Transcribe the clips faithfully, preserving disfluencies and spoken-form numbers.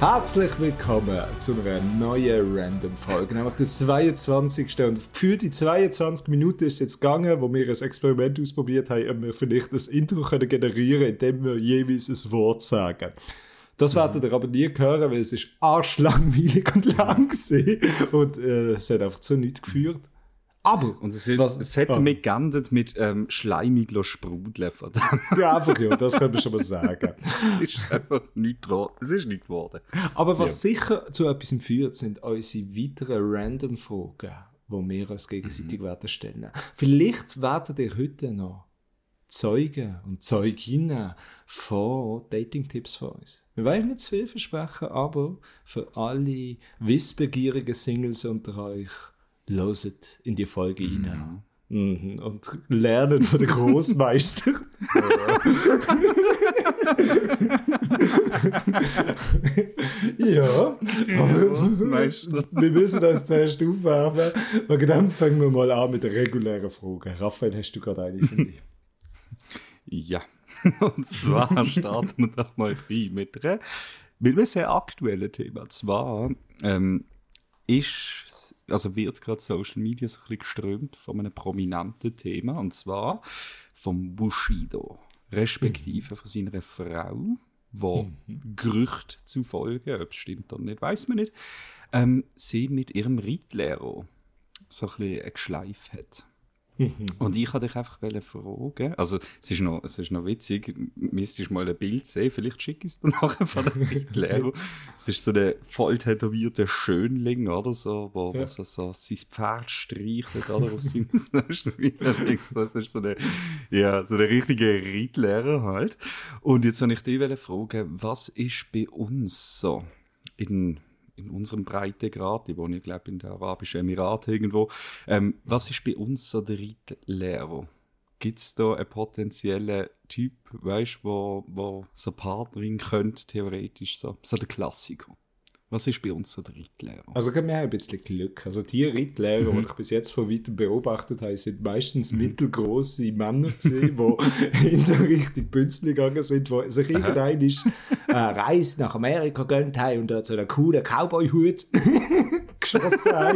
Herzlich willkommen zu einer neuen Random-Folge, nämlich der zweiundzwanzigste Und gefühlt die zweiundzwanzig Minuten ist jetzt gegangen, wo wir ein Experiment ausprobiert haben, ob wir vielleicht ein Intro können generieren können, indem wir jeweils ein Wort sagen. Das werdet ihr aber nie hören, weil es ist arschlangweilig und lang war und äh, es hat einfach zu nichts geführt. Aber und es, wird, was, es hat ah. mit geendet mit ähm, schleimig sprudeln. Ja, einfach ja, das können wir schon mal sagen. Es ist einfach nichts geworden. Es ist nicht geworden. Aber was ja. sicher zu etwas führt, sind unsere weiteren Random-Fragen, die wir uns gegenseitig mhm. werden stellen. Vielleicht werdet ihr heute noch Zeugen und Zeuginnen von Dating-Tipps von uns. Wir wollen nicht zu viel versprechen, aber für alle wissbegierigen Singles unter euch, loset in die Folge mhm. rein. Mhm. Und lernen von den Großmeister. Ja, Großmeister. Wir müssen das zuerst aufwärmen. Und dann fangen wir mal an mit der regulären Frage. Raphael, hast du gerade eine für mich? Ja, und zwar starten wir doch mal rein mit einer, mit einem sehr aktuellen Thema. Und zwar ähm, ist, also wird gerade Social Media so ein bisschen geströmt von einem prominenten Thema, und zwar vom Bushido, respektive mhm. von seiner Frau, wo mhm. Gerüchte zufolge, ob es stimmt oder nicht, weiß man nicht, ähm, sie mit ihrem Reitlehrer so ein bisschen geschleift hat. Und ich wollte dich einfach fragen, also es ist noch, es ist noch witzig, müsstest du mal ein Bild sehen, vielleicht schicke ich es dir nachher von der Reitlehrer. Es ist so ein voll tätowierter Schönling, oder so, wo ja. so, so sein Pferd streichelt, oder, auf seinem Schweinerlinks. Das ist so eine, ja, so eine richtige Reitlehrer halt. Und jetzt wollte ich dich fragen, was ist bei uns so in in unserem Breitengrad, ich wohne, glaube in den Arabischen Emiraten irgendwo. Ähm, was ist bei uns so der Reitlehrer? Gibt es da einen potenziellen Typ, weißt, wo, wo so eine Partnerin könnte, theoretisch so, so der Klassiker? Was ist bei uns so der Reitlehrer? Also wir haben ein bisschen Glück. Also die Reitlehrer, mhm. die ich bis jetzt von weitem beobachtet habe, sind meistens mhm. mittelgroße Männer gewesen, die in der Richtung Bünzli gegangen sind, die sich irgendein ist äh, Reise nach Amerika gönnt haben und dort so einen coolen Cowboy-Hut geschossen haben.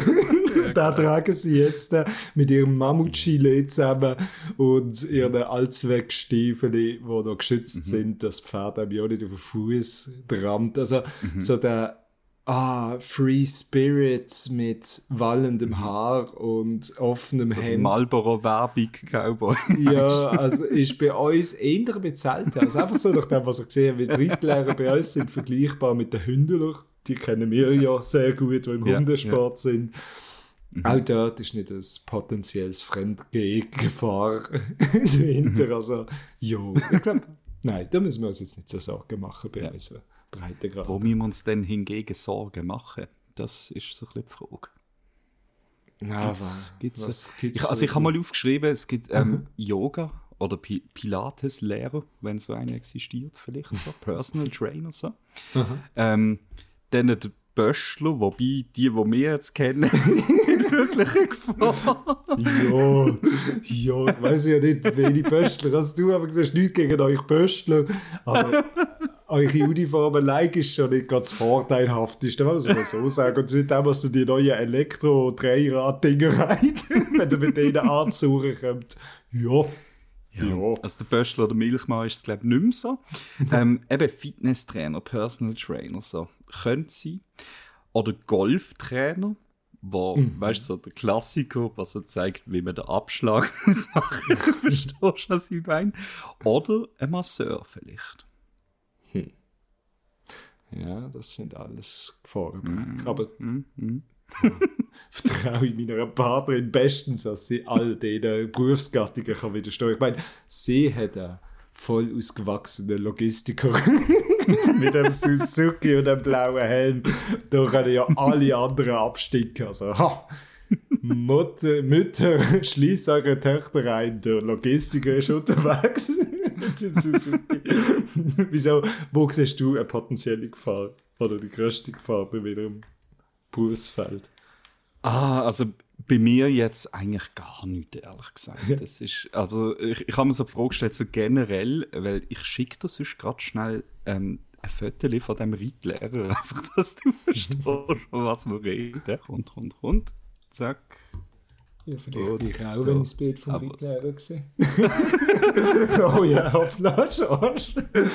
Ja, da tragen sie jetzt äh, mit ihrem Mammut-Gilet zusammen und ihren Allzweckstiefeln, die noch geschützt mhm. sind, dass das Pferd einem ja nicht auf den Fuß rammt. Also mhm. so der ah, Free Spirit mit wallendem Haar und offenem so Hemd. Marlboro-Werbung Cowboy. Ja, also ist bei uns eher ein bisschen selten. Also einfach so nach dem, was ich gesehen habe, die Reitlehrer bei uns sind vergleichbar mit den Hündlern. Die kennen wir ja sehr gut, die im ja, Hundesport ja. sind. Mhm. Auch dort ist nicht ein potenzielles Fremdgehen-Gefahr dahinter. Also, ja, ich glaube, nein, da müssen wir uns jetzt nicht so Sorgen machen bei ja. unserer Breitengrad. Wo müssen wir uns denn hingegen Sorgen machen? Das ist so ein bisschen die Frage. Ja, gibt's, gibt's was gibt's ich, also ich habe mal aufgeschrieben, es gibt ähm, mhm. Yoga oder P- Pilates-Lehrer, wenn so einer existiert, vielleicht so, Personal Trainer so. Mhm. Ähm, dann der Böschler, wobei die, die wir jetzt kennen, sind wirklich eine Gefahr. Ja, ja, ich weiss ja nicht, welche Böschler hast du, aber du siehst nichts gegen euch Böschler. Aber eure Uniform allein ist schon nicht ganz vorteilhafteste, muss man so sagen. Und seitdem hast du die neuen Elektro-Dreirad-Dinger rein, wenn du mit denen anzusuchen kommst. Ja. Ja. Ja. Also der Böschler oder Milchmann ist es, glaube ich, nicht mehr so. ähm, eben Fitnesstrainer, Personal Trainer, so. Könnte sein. Oder Golftrainer, wo, mhm. weißt du, so der Klassiker, was er zeigt, wie man den Abschlag muss machen. Verstehst du, was ich meine? Oder ein Masseur vielleicht. Hm. Ja, das sind alles Gefahren. Mm. Aber mm. Mm. Ja, vertraue ich meiner Partnerin bestens, dass sie all diesen Berufsgattungen kann widerstehen. Ich meine, sie hat einen voll ausgewachsenen Logistiker mit dem Suzuki und dem blauen Helm. Da können ja alle anderen absticken. Also, ha. Mutter, Mütter, schließt eure Töchter ein, der Logistiker ist unterwegs mit dem Suzuki. Wieso, wo siehst du eine potenzielle Gefahr oder die grösste Gefahr bei ihrem Berufsfeld? Ah, also bei mir jetzt eigentlich gar nicht, ehrlich gesagt. Das ist, also ich, ich habe mir so die Frage gestellt, so generell, weil ich schicke das sonst gerade schnell ähm, ein Foto von dem Reitlehrer, einfach, dass du verstehst, von was wir reden. Rund, rund, rund. Zack. Ja, vielleicht ich auch, wenn ich das Bild vom Aber Reitlehrer sehe. Oh ja, Hoffnung, Arsch.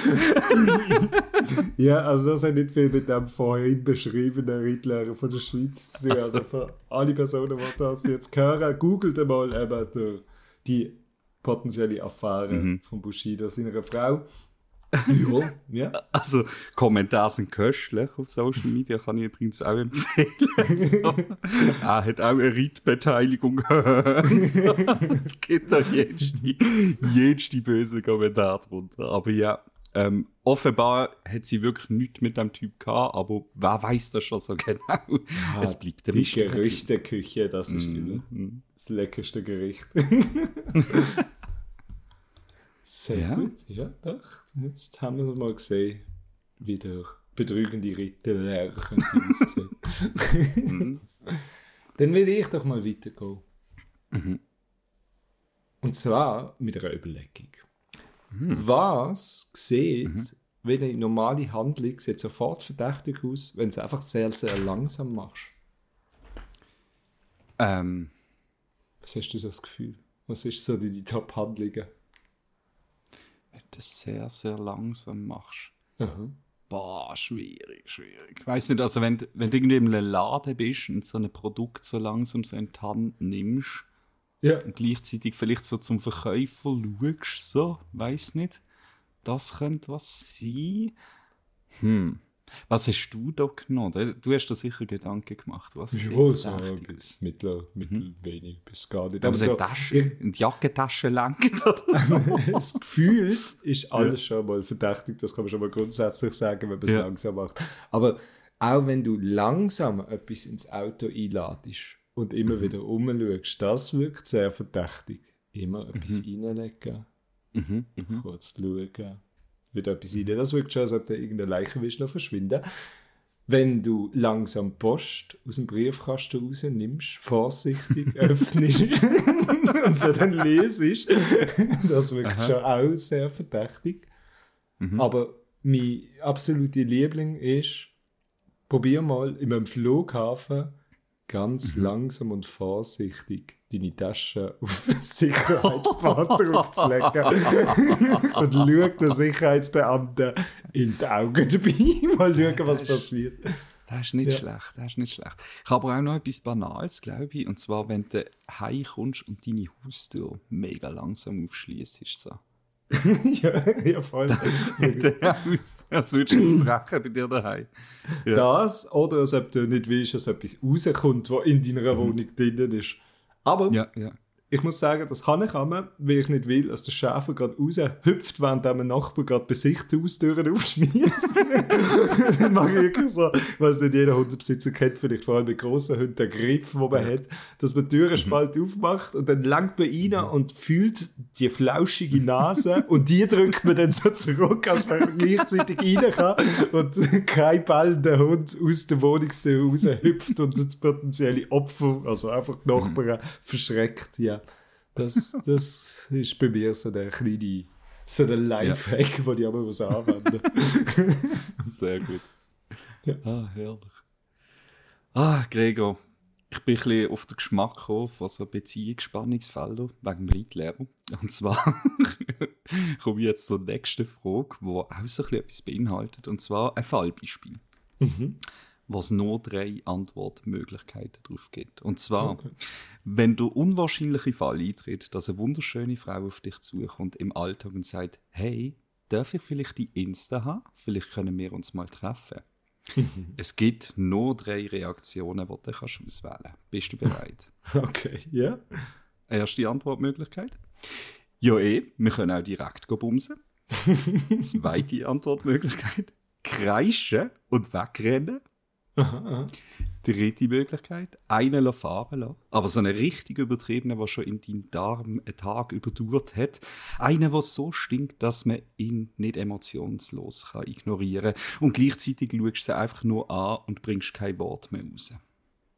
Ja, also das hat nicht viel mit dem vorhin beschriebenen Reitlehrer von der Schweiz zu tun. Also für alle Personen, die das jetzt hören, googelt einmal eben der, die potenzielle Affäre mhm. von Bushido, seiner Frau. Ja, ja. Also, Kommentare sind köstlich auf Social Media, kann ich übrigens auch empfehlen. So. Er hat auch eine Reitbeteiligung gehört. So. Also, es gibt da jenste, jenste böse Kommentare drunter. Aber ja, ähm, offenbar hat sie wirklich nichts mit dem Typ gehabt, aber wer weiß das schon so genau? Ja, es bleibt die Gerüchteküche, das ist mm. immer das leckerste Gericht. Sehr ja. gut, ja, doch. Jetzt haben wir mal gesehen, wie der betrügende Ritterlehrer könnte aussehen. mhm. Dann will ich doch mal weitergehen. Mhm. Und zwar mit einer Überlegung. Mhm. Was sieht, mhm. welche normale Handlung sieht sofort verdächtig aus, wenn du es einfach sehr, sehr langsam machst? Ähm. Was hast du so das Gefühl? Was ist so die, die Top-Handlungen? Wenn du das sehr, sehr langsam machst. Aha. Boah, schwierig, schwierig. Ich weiss nicht, also wenn, wenn du irgendwie in einem Laden bist und so ein Produkt so langsam so in die Hand nimmst ja. und gleichzeitig vielleicht so zum Verkäufer schaust, so, weiss nicht, das könnte was sein. Hm. Was hast du da genommen? Du hast da sicher Gedanken gemacht. Was ja, so bis mittel, mittel mhm. wenig, bis gar nicht. Aber so eine Tasche, in die Jackentasche lenkt oder so. Das Gefühl ist alles ja. schon mal verdächtig, das kann man schon mal grundsätzlich sagen, wenn man es ja. langsam macht. Aber auch wenn du langsam etwas ins Auto einladest und immer mhm. wieder rumschaust, das wirkt sehr verdächtig. Immer etwas mhm. reinlegen, mhm. mhm. kurz schauen. Wieder etwas rein. Das wirkt schon, als ob da irgendeine Leiche willst noch verschwinden. Wenn du langsam Post aus dem Briefkasten rausnimmst, vorsichtig öffnest und so dann lesest, das wirkt Aha. schon auch sehr verdächtig. Mhm. Aber mein absoluter Liebling ist, probier mal in einem Flughafen ganz mhm. langsam und vorsichtig deine Tasche auf den Sicherheitsband draufzulegen und schau den Sicherheitsbeamten in die Augen dabei. Mal schauen, was passiert. Das ist nicht ja. schlecht, das ist nicht schlecht. Ich habe aber auch noch etwas Banales, glaube ich, und zwar, wenn du heimkommst und deine Haustür mega langsam aufschließt, so. ja, ja, voll. Das sieht aus, als würdest du brechen bei dir daheim. Ja. Das, oder als ob du nicht willst, dass etwas rauskommt, was in deiner Wohnung mhm. drin ist. Aber ja, ja. ich muss sagen, das kann ich einmal, weil ich nicht will, dass der Schäfer gerade raushüpft, während der Nachbar gerade bei sich die Haustüren aufschmiesst. Dann mache ich wirklich so, was nicht jeder Hundebesitzer kennt, vielleicht vor allem bei grossen Hunden, den Griff, den man ja. hat, dass man die Türenspalt mhm. aufmacht und dann langt man rein mhm. und fühlt die flauschige Nase und die drückt man dann so zurück, als man gleichzeitig rein kann und kein ballender Hund aus der Wohnungstür raushüpft und das potenzielle Opfer, also einfach die Nachbarn, mhm. verschreckt. Ja. Das, das ist bei mir so der kleine, so der Lifehack, ja. den ich aber muss anwenden. Sehr gut. Ja. Ah, herrlich. Ah, Gregor, ich bin ein bisschen auf den Geschmack gekommen von so Beziehungsspannungsfeldern wegen dem Reitlehrer. Und zwar komme ich jetzt zur nächsten Frage, die auch so ein bisschen etwas beinhaltet. Und zwar ein Fallbeispiel. Mhm. Was nur drei Antwortmöglichkeiten drauf gibt. Und zwar, okay. wenn der unwahrscheinliche Fall eintritt, dass eine wunderschöne Frau auf dich zukommt im Alltag und sagt, hey, darf ich vielleicht die Insta haben? Vielleicht können wir uns mal treffen. Mhm. Es gibt nur drei Reaktionen, die du kannst auswählen kannst. Bist du bereit? Okay, ja. Yeah. Erste Antwortmöglichkeit. Ja eh, wir können auch direkt bumsen. Zweite Antwortmöglichkeit. Kreischen und wegrennen. Aha, aha. Dritte Möglichkeit, einen fahren lassen. Aber so einen richtig übertriebenen, der schon in deinem Darm einen Tag überdauert hat. Einen, der so stinkt, dass man ihn nicht emotionslos kann ignorieren kann. Und gleichzeitig schaust du sie einfach nur an und bringst kein Wort mehr raus.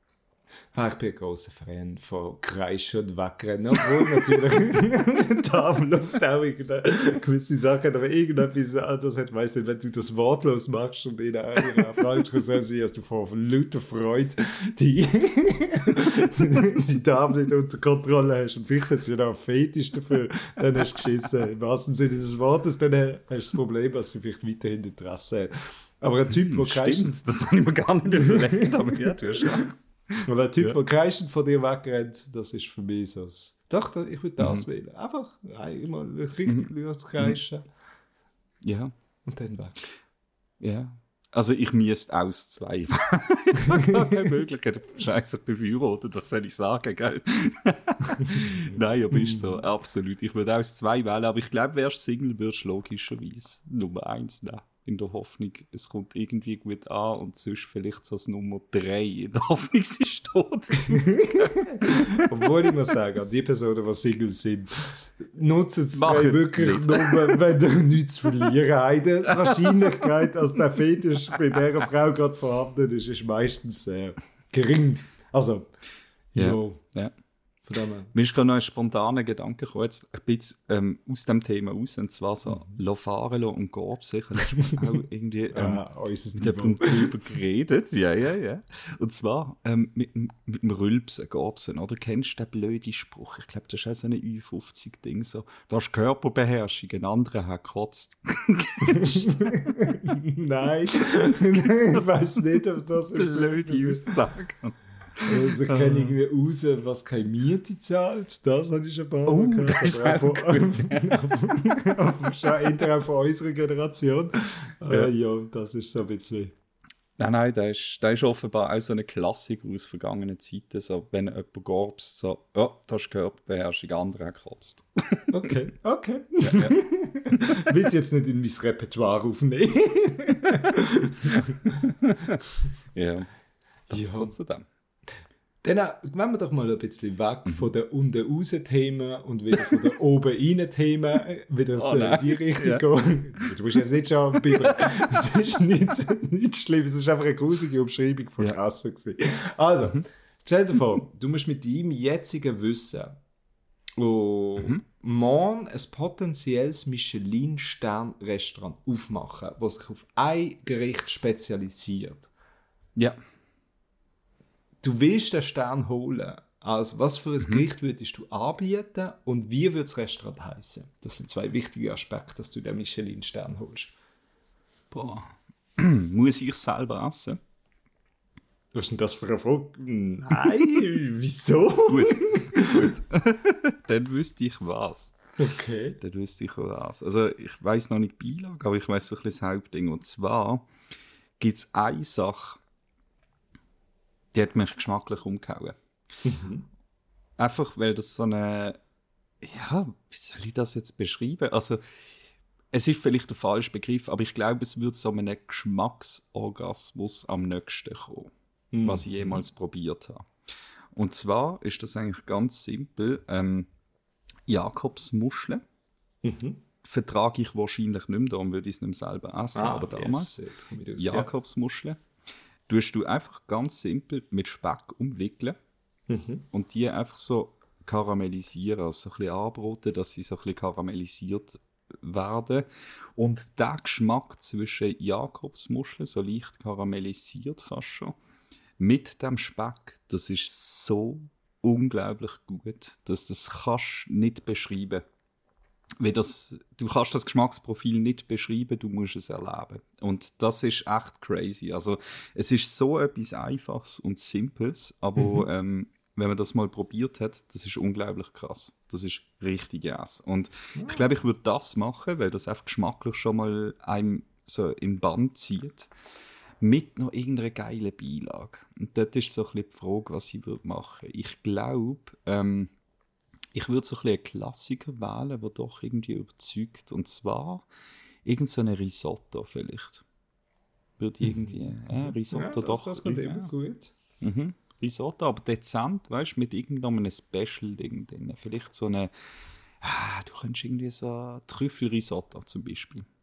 Ah, ich bin ein grosser Fan von Kreischen und Wegrennen, obwohl natürlich die Damenluft auch irgendeine gewisse Sachen, aber irgendetwas anderes hat, weiss nicht, wenn du das wortlos machst und in einer falsch gesagt hast, dass du vor lauter Freude die, die Dame nicht unter Kontrolle hast und vielleicht hat sie ja noch einen Fetisch dafür, dann hast du geschissen. Im wahrsten Sinne des Wortes, dann hast du das Problem, dass du vielleicht weiterhin Interesse hast. Aber ein Typ, der kreischen... Das habe ich mir gar nicht überlegt, aber ja, du hast recht. Aber ein Typ, Ja. der kreischen von dir wegrennt, das ist für mich so. das- Doch, da- ich würde das Mhm. wählen. Einfach einmal richtig mhm. kreischen Ja, und dann weg. ja. Also ich müsste aus zwei. Ich habe keine Möglichkeit. Scheiße, ich befürworte, das soll ich sagen, gell? Nein, aber ist so, absolut. Ich würde aus zwei wählen, aber ich glaube, wärst Single, würdest du logischerweise Nummer eins nehmen. In der Hoffnung, es kommt irgendwie gut an und sonst vielleicht so das Nummer drei in der Hoffnung, sie ist tot. Obwohl ich muss sagen, an die Personen, die Single sind, nutzen es Machen's wirklich nicht. nur, wenn ihr nichts zu verlieren habt. Die Wahrscheinlichkeit, dass der Fetisch bei dieser Frau gerade vorhanden ist, ist meistens sehr gering. Also, Ja. jo, Ja. von dem her. Mir ist gerade noch ein spontaner Gedanke gekommen, jetzt ein bisschen ähm, aus dem Thema raus, und zwar so mhm. fahren lassen und Gorbsen. Ich habe auch irgendwie ähm, Ah, unser mit Niveau. jemandem darüber geredet. Ja, ja, ja. Und zwar ähm, mit, dem- mit dem Rülpsen, Gorbsen, oder? Kennst du den blöden Spruch? Ich glaube, das ist auch so ein Ü fünfzig-Ding. So. Du hast Körperbeherrschung, ein anderer hat gekotzt. Nein, ich weiß nicht, ob das ist Blöde Aussage. Also ich kenne irgendwie raus, was keine Miete zahlt. Das habe ich schon ein paar Oh, Mal das ist Aber auch auch von, aber schon eher auch von unserer Generation. Ja. ja, das ist so ein bisschen... Nein, nein, da ist, da ist offenbar auch so eine Klassiker aus vergangenen Zeiten. So, wenn jemand gorbst, so, ja, das ist Körperbeherrschung, andere hat gekotzt. Okay, okay. Ja, ja. Will jetzt nicht in mein Repertoire aufnehmen. Ja, das Ja. ist so zu dem. Dann äh, gehen wir doch mal ein bisschen weg Mhm. von den unten-raus-Themen und wieder von den oben-rein-Themen, äh, wieder Oh so in nein. die Richtung Ja. gehen. Du musst jetzt nicht schon bibbern. Es ist nichts, nichts Schlimmes, es ist einfach eine gruselige Umschreibung von Ja. Kasse gewesen. Also, stell dir vor, du musst mit deinem jetzigen Wissen oh, Mhm. morgen ein potenzielles Michelin-Stern-Restaurant aufmachen, das sich auf ein Gericht spezialisiert. Ja. Du willst den Stern holen. Also, was für ein Mhm. Gericht würdest du anbieten und wie würde das Restaurant heißen? Das sind zwei wichtige Aspekte, dass du den Michelin-Stern holst. Boah. Muss ich selber essen? Was ist denn das für eine Frage? Nein, wieso? Gut. Gut. Dann wüsste ich was. Okay. Dann wüsste ich was. Also, ich weiß noch nicht die Beilage, aber ich weiß so ein bisschen das Hauptding. Und zwar gibt es eine Sache, die hat mich geschmacklich umgehauen. Einfach, weil das so eine, ja, wie soll ich das jetzt beschreiben? Also, es ist vielleicht der falsche Begriff, aber ich glaube, es wird so einem Geschmacksorgasmus am nächsten kommen, Mhm. was ich jemals probiert habe. Und zwar ist das eigentlich ganz simpel. Ähm, Jakobsmuscheln Mhm. vertrage ich wahrscheinlich nicht mehr, darum würde ich es nicht mehr selber essen, aber damals. Jetzt, jetzt komme ich raus. Jakobsmuscheln tust du einfach ganz simpel mit Speck umwickeln Mhm. und die einfach so karamellisieren, also so ein bisschen anbraten, dass sie so ein bisschen karamellisiert werden. Und der Geschmack zwischen Jakobsmuscheln, so leicht karamellisiert fast schon, mit dem Speck, das ist so unglaublich gut, dass das kannst du nicht beschreiben. Weil das, du kannst das Geschmacksprofil nicht beschreiben, du musst es erleben. Und das ist echt crazy. Also es ist so etwas Einfaches und Simples, aber ähm, wenn man das mal probiert hat, das ist unglaublich krass. Das ist richtig Gas. Und ich glaube, ich würde das machen, weil das einfach geschmacklich schon mal einem so in den Bann zieht. Mit noch irgendeiner geilen Beilage. Und dort ist so ein bisschen die Frage, was ich würde machen. Ich glaube, ähm, ich würde so ein bisschen einen Klassiker wählen, der doch irgendwie überzeugt. Und zwar irgend so eine Risotto vielleicht. Würde ich irgendwie, äh, Risotto Ja, das, doch. das geht immer ja. gut. Mhm. Risotto, aber dezent, weißt du, mit irgendeinem Special-Ding drin. Vielleicht so eine, ah, du könntest irgendwie so Trüffelrisotto zum Beispiel.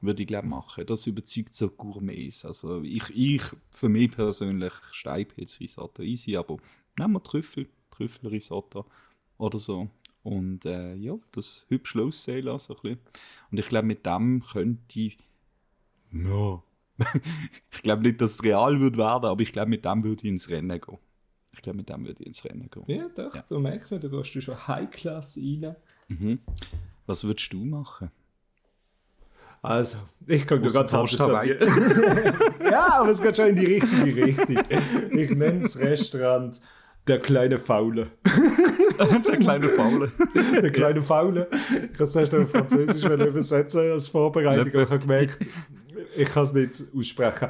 würde ich glaube machen. Das überzeugt so Gourmets. Also ich, ich für mich persönlich Steinpilz-Risotto easy, aber nehmen wir Trüffel, Trüffelrisotto oder so. Und äh, ja, das hübsch aussehen lassen. So ein bisschen. Und ich glaube, mit dem könnte ich. Ja. Ich glaube nicht, dass es real wird werden, aber ich glaube, mit dem würde ich ins Rennen gehen. Ich glaube, mit dem würde ich ins Rennen gehen. Ja, doch, ja. Du merkst, da gehst du schon High-Class rein. Mhm. Was würdest du machen? Also, ich kann dir ganz anders sagen. Ja, aber es geht schon in die richtige Richtung. Ich nenne das Restaurant Der kleine Faule. Der kleine Faule. Der kleine Faule. Ich kann es erst auf Französisch übersetzen als Vorbereitung, aber ich habe gemerkt, ich kann es nicht aussprechen.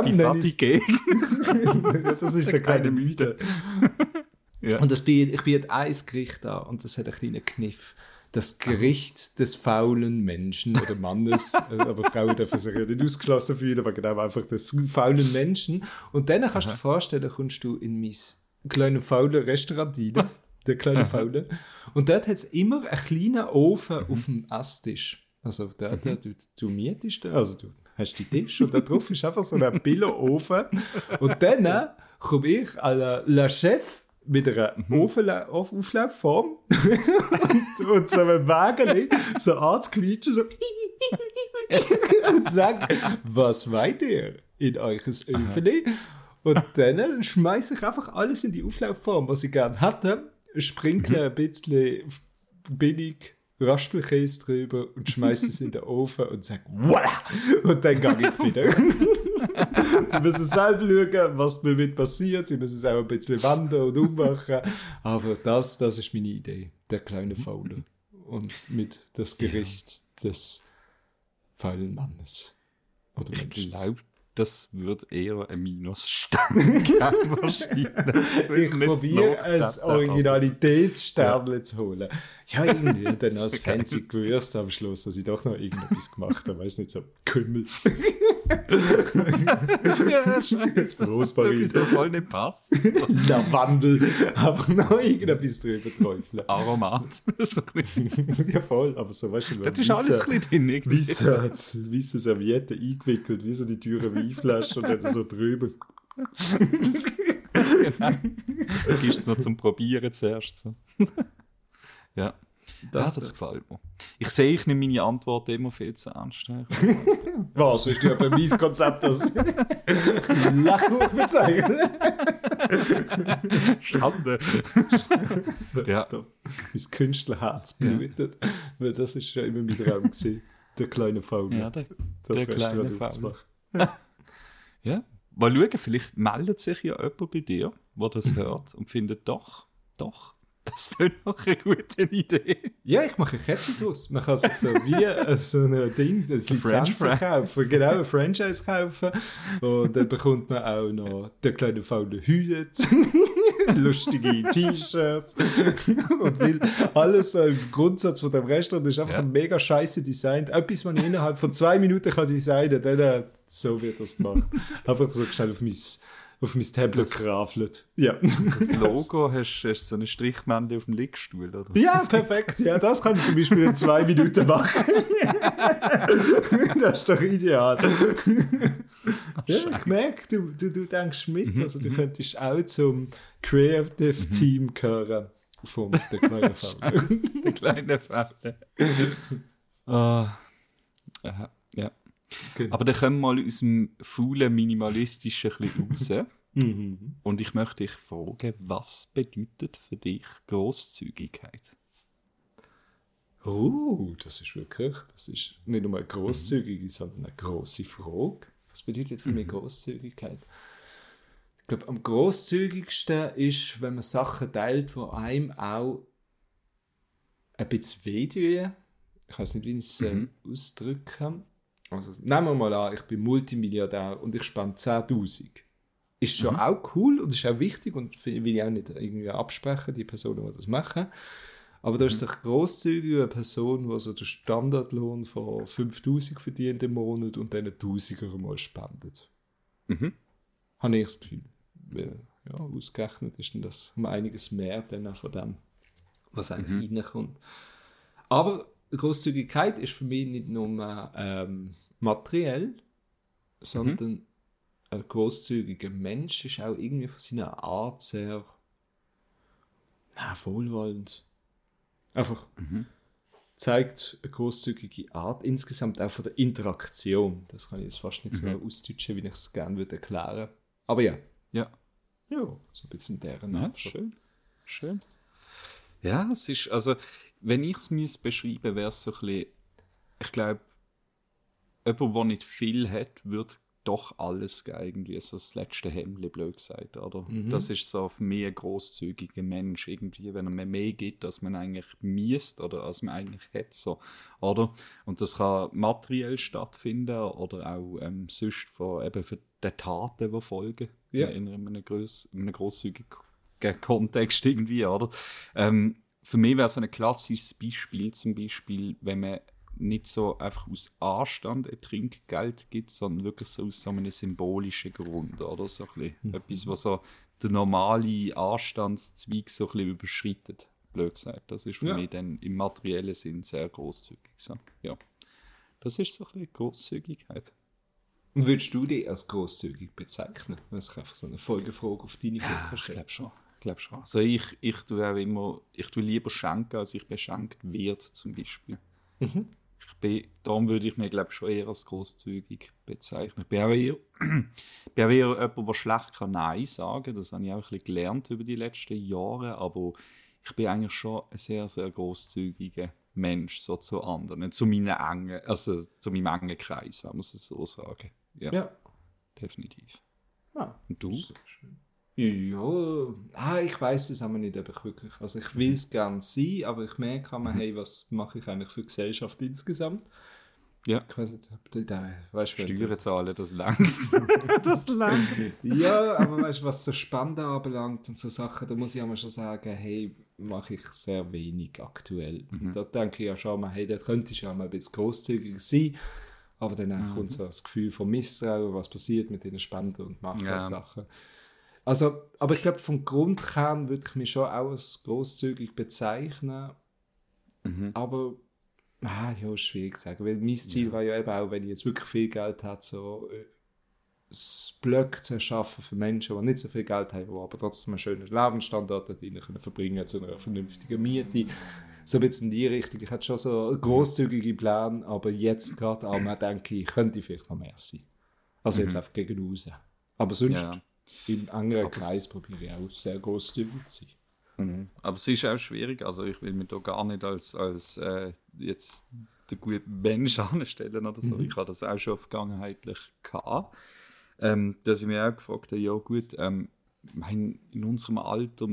Das ist der kleine Müde. Ja. Und das bietet, ich biete ein Gericht an und das hat einen kleinen Kniff. Das Gericht des faulen Menschen oder Mannes, aber Frauen dürfen sich ja nicht ausgeschlossen fühlen, aber genau einfach des faulen Menschen. Und dann kannst du dir vorstellen, kommst du in mein kleines faule Restaurant rein, der kleine Faule, und dort hat es immer einen kleinen Ofen mhm. auf dem Esstisch. Also dort, mhm. du, du mietest den, also du hast den Tisch und da drauf ist einfach so ein Billo-Ofen. Und dann komme ich als La Chef mit einer mhm. Ofenla- Auf- Auflaufform und, und so einem Wagen so anzuquietschen so und sagen, was wollt ihr in eures Öfeli? Und dann schmeiße ich einfach alles in die Auflaufform, was ich gerne hätte, sprinkle ein bisschen billig Raspelkäse drüber und schmeiße es in den Ofen und sage, voilà! Und dann gehe ich wieder. Sie müssen selber schauen, was damit passiert. Sie müssen es auch ein bisschen wandern und ummachen. Aber das, das ist meine Idee. Der kleine Faule. Und mit das Gericht des faulen Mannes. Oder ich Menschen. glaube, das wird eher ein Minusstern geben, wahrscheinlich. Ich probiere ein Originalitätssternchen ja. zu holen. Ja, irgendwie dann als fancy Gewürz am Schluss, dass ich doch noch irgendetwas gemacht habe. Weiß nicht, so Kümmel. Ja, scheiße. Rosmarin. Das voll nicht passt. Lavandel. Aber noch irgendetwas drüber träufeln. Aromat. So ja, voll. Aber so, weißt du, das ist alles ein bisschen drin. Wie so weisse Serviette eingewickelt, wie so die Türen Weinflasche und dann so drüber. Genau. Du gibst es noch zum Probieren zuerst. So. Ja. Das, ja, das gefällt mir. Ich sehe, ich nehme meine Antwort immer viel zu ernst. Was? Ist ja bei mein Konzept das Lachhoch bezeichnen? Schande. Ja. Da, mein Künstlerherz blutet. Ja. Weil das ist ja immer mein Traum gewesen. Der kleine Faule. Ja, der, das der kleine Faule. Ja. Mal schauen, vielleicht meldet sich ja jemand bei dir, der das hört und findet, doch, doch. Das ist doch eine gute Idee. Ja, ich mache eine Kette draus. Man kann sich so wie äh, so ein Ding, eine Lizenz kaufen, genau, ein Franchise kaufen. Und dann bekommt man auch noch den kleinen faulen Hüte, lustige T-Shirts. Und weil alles so im Grundsatz von dem Restaurant ist einfach ja. so mega scheiße designt. Etwas, was ich innerhalb von zwei Minuten kann designen kann, dann so wird das gemacht. Einfach so schnell auf mein... auf mein Tablet gerafelt. Ja. Das Logo, hast du so eine Strichmännchen auf dem Liegestuhl, oder? Ja, perfekt. Ja, das kann ich zum Beispiel in zwei Minuten machen. Das ist doch ideal. Ja, ich merke, du, du, du denkst mit. Also du könntest auch zum Creative Team gehören von der kleinen Faule. Der kleine Faule. uh, uh, ja. Genau. Aber dann kommen wir mal aus dem faulen Minimalistischen ein bisschen raus. Mhm. Und ich möchte dich fragen, was bedeutet für dich Grosszügigkeit? Oh, das ist wirklich, das ist nicht nur eine grosszügige, mhm. sondern eine grosse Frage. Was bedeutet für mhm. mich Grosszügigkeit? Ich glaube, am grosszügigsten ist, wenn man Sachen teilt, die einem auch ein bisschen wehtun. Ich weiß nicht, wie ich es äh, mhm. ausdrücken kann. Also, nehmen wir mal an, ich bin Multimilliardär und ich spende zehntausend. Ist schon mhm. auch cool und ist auch wichtig und will ich auch nicht irgendwie absprechen, die Personen, die das machen. Aber da ist doch grosszügig eine Person, die so den Standardlohn von fünftausend verdient im Monat und dann Tausiger mal spendet. Mhm. Habe ich das Gefühl. Weil, ja, ausgerechnet ist dann das um einiges mehr dann auch von dem, was eigentlich mhm. reinkommt. Aber Grosszügigkeit ist für mich nicht nur ähm, materiell, sondern mhm. ein großzügiger Mensch ist auch irgendwie von seiner Art sehr na, wohlwollend. Einfach mhm. zeigt eine großzügige Art, insgesamt auch von der Interaktion. Das kann ich jetzt fast nicht mhm. so ausdeutschen, wie ich es gerne würde erklären. Aber ja. Ja. Ja, so ein bisschen deren ja, schön. Schön. Ja, es ist, also, wenn ich es beschreiben wäre es so ein bisschen, ich glaube, jemand, der nicht viel hat, wird doch alles geben, irgendwie so das letzte Hemdli, blöd gesagt, oder? Mhm. Das ist so für mich ein grosszügiger Mensch, irgendwie, wenn er mir mehr gibt, als man eigentlich müsste oder als man eigentlich hätte, so, oder? Und das kann materiell stattfinden oder auch ähm, sonst von, eben für die Taten, die folgen, ja. in einem, gross, in einem grosszügigen Kontext irgendwie, oder? Ähm, für mich wäre so ein klassisches Beispiel zum Beispiel, wenn man nicht so einfach aus Anstand ein Trinkgeld gibt, sondern wirklich so aus so einem symbolischen Grund, oder? So ein bisschen mhm. etwas, was so der normale Anstandszweig so ein bisschen überschreitet, blöd gesagt. Das ist für ja. mich dann im materiellen Sinn sehr grosszügig. So. Ja. Das ist so ein bisschen Grosszügigkeit. Und würdest du dich als grosszügig bezeichnen? Das ist einfach so eine Folgefrage auf deine Frage. Ja, ich glaube schon. Ich glaube schon. Also ich, ich tue auch immer, ich tue lieber schenken, als ich beschenkt werde, zum Beispiel. Mhm. Ich bin, darum würde ich mich, glaube ich, schon eher als grosszügig bezeichnen. Ich bin auch eher, bin auch eher jemand, der schlecht kann Nein sagen kann. Das habe ich auch ein bisschen gelernt über die letzten Jahre. Aber ich bin eigentlich schon ein sehr, sehr grosszügiger Mensch, so zu anderen. Zu meinen engen, also zu meinem engen Kreis, wenn man es so sagen. Ja, ja. Definitiv. Ja, und du? Ja, ah, ich weiss es aber nicht, ob ich wirklich, also ich will es gerne sein, aber ich merke mir, mhm. hey, was mache ich eigentlich für die Gesellschaft insgesamt? Ja. Ich weiß nicht, ob du da, weißt du, Steuern zahlen, das langt. Das langt. Ja, aber weißt du, was so Spenden anbelangt und so Sachen, da muss ich einmal schon sagen, hey, mache ich sehr wenig aktuell. Mhm. Da denke ich ja schon mal, hey, da könnte ich ja mal ein bisschen grosszügig sein. Aber dann mhm. kommt so das Gefühl von Misstrauen, was passiert mit den Spenden und Machbarsachen. Ja. Also, aber ich glaube, vom Grundkern würde ich mich schon auch als grosszügig bezeichnen. Mhm. Aber, ah, ja, schwierig zu sagen. Weil mein Ziel ja. war ja eben auch, wenn ich jetzt wirklich viel Geld habe, so das Blöcke zu erschaffen für Menschen, die nicht so viel Geld haben, die aber trotzdem einen schönen Lebensstandard dort rein können verbringen zu einer vernünftigen Miete. So ein bisschen in die Richtung. Ich hatte schon so einen grosszügigen Plan, aber jetzt gerade auch mal denke ich, könnte vielleicht noch mehr sein. Also mhm. jetzt einfach gegen raus. Aber sonst... Ja. Im engeren aber Kreis probiere ich auch sehr grosszügig zu sein. Mhm. Aber es ist auch schwierig, also ich will mich da gar nicht als, als äh, jetzt der gute Mensch anstellen oder so. Mhm. Ich habe das auch schon vergangenheitlich gehabt. Ähm, dass ich mich auch gefragt habe, ja gut, ähm, mein, in unserem Alter,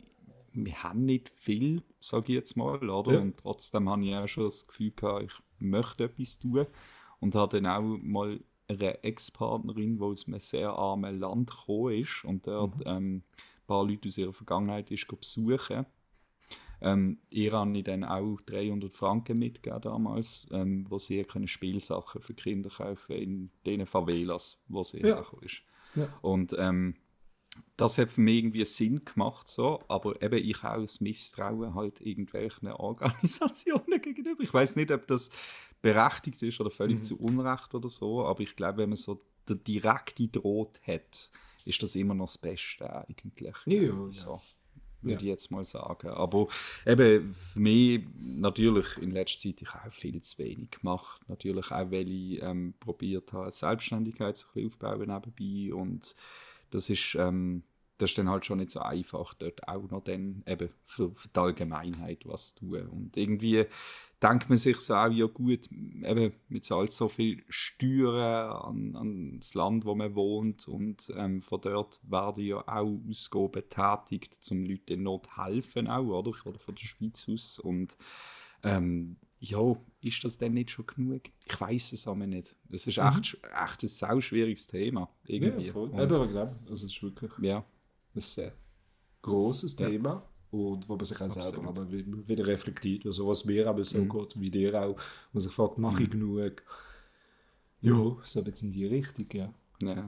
wir haben nicht viel, sage ich jetzt mal, oder? Ja. Und trotzdem habe ich auch schon das Gefühl gehabt, ich möchte etwas tun. Und habe dann auch mal eine Ex-Partnerin, die aus einem sehr armen Land gekommen ist und dort mhm. ähm, ein paar Leute aus ihrer Vergangenheit ist besuchen. Ähm, ihr habe ich dann auch dreihundert Franken mitgegeben damals, ähm, wo sie können Spielsachen für Kinder kaufen in den Favelas, wo sie ja. hergekommen ist. Ja. Und ähm, das hat für mich irgendwie Sinn gemacht, so, aber eben ich auch das Misstrauen halt irgendwelchen Organisationen gegenüber. Ich weiß nicht, ob das berechtigt ist oder völlig mhm. zu Unrecht oder so, aber ich glaube, wenn man so den direkten Droht hat, ist das immer noch das Beste eigentlich. Ja, so, ja. würde ja. ich jetzt mal sagen. Aber eben für mich natürlich in letzter Zeit ich auch viel zu wenig gemacht. Natürlich auch, weil ich ähm, probiert habe, Selbstständigkeit zu aufbauen nebenbei und das ist, ähm, das ist dann halt schon nicht so einfach, dort auch noch dann eben für, für die Allgemeinheit was zu tun. Und irgendwie denkt man sich so auch, ja gut, eben, man zahlt so viel Steuern an, an das Land, wo man wohnt und ähm, von dort werden ja auch Ausgaben betätigt, um Leuten in Not helfen auch, oder, von, von der Schweiz aus. Und ähm, ja, ist das denn nicht schon genug? Ich weiß es aber nicht. Es ist echt, mhm. echt ein sau schwieriges Thema. Irgendwie. Ja, voll. Und, aber ich glaube, also es ist wirklich ja. ein sehr grosses ja. Thema. Und wo man sich auch Absolut. selber aber wieder reflektiert. Also was mir aber so mhm. geht, wie dir auch. Man sich fragt, mache ich mhm. genug? Ja, so ein bisschen in die Richtung, ja. ja.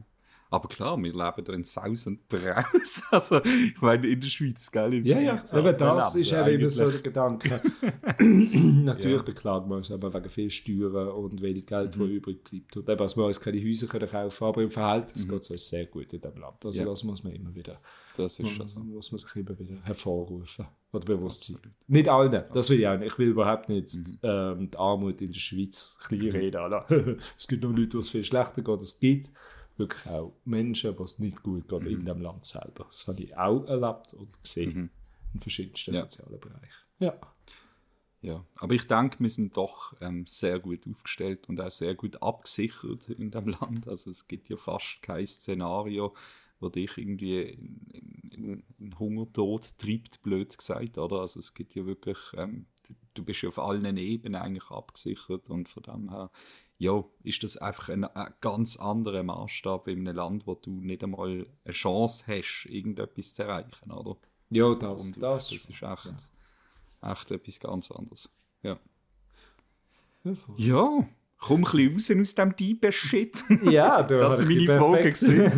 Aber klar, wir leben da in Saus und Braus. Also, ich meine, in der Schweiz, gell? Im Ja, ja, so, aber das ist ja eben immer so der Gedanke. Natürlich ja. beklagen wir uns aber wegen viel Steuern und wenig Geld, mhm. das übrig bleibt. Und eben, dass wir uns keine Häuser können kaufen können, aber im Verhältnis mhm. geht es uns sehr gut in diesem Land. Also ja. das muss man immer wieder, das ist man, so. muss man sich immer wieder hervorrufen oder bewusst sein. Nicht allen, das will ich auch nicht. Ich will überhaupt nicht mhm. ähm, die Armut in der Schweiz kleinreden. Mhm. Es gibt noch Leute, die es viel schlechter geht. Es gibt wirklich auch Menschen, die es nicht gut geht mhm. in dem Land selber. Das habe ich auch erlebt und gesehen mhm. in verschiedensten ja. sozialen Bereichen. Ja. Ja, aber ich denke, wir sind doch ähm, sehr gut aufgestellt und auch sehr gut abgesichert in dem Land. Also es gibt ja fast kein Szenario, wo dich irgendwie in, in, in Hungertod treibt, blöd gesagt, oder? Also es gibt ja wirklich, ähm, du bist ja auf allen Ebenen eigentlich abgesichert und von dem her, ja, ist das einfach ein, ein ganz anderer Maßstab in einem Land, wo du nicht einmal eine Chance hast, irgendetwas zu erreichen, oder? Ja, das, und das, das ist echt, ja. echt etwas ganz anderes. Ja. Ja, ja, komm ein bisschen raus aus dem Diebe-Shit. Ja, du das sind meine Folgen gesehen.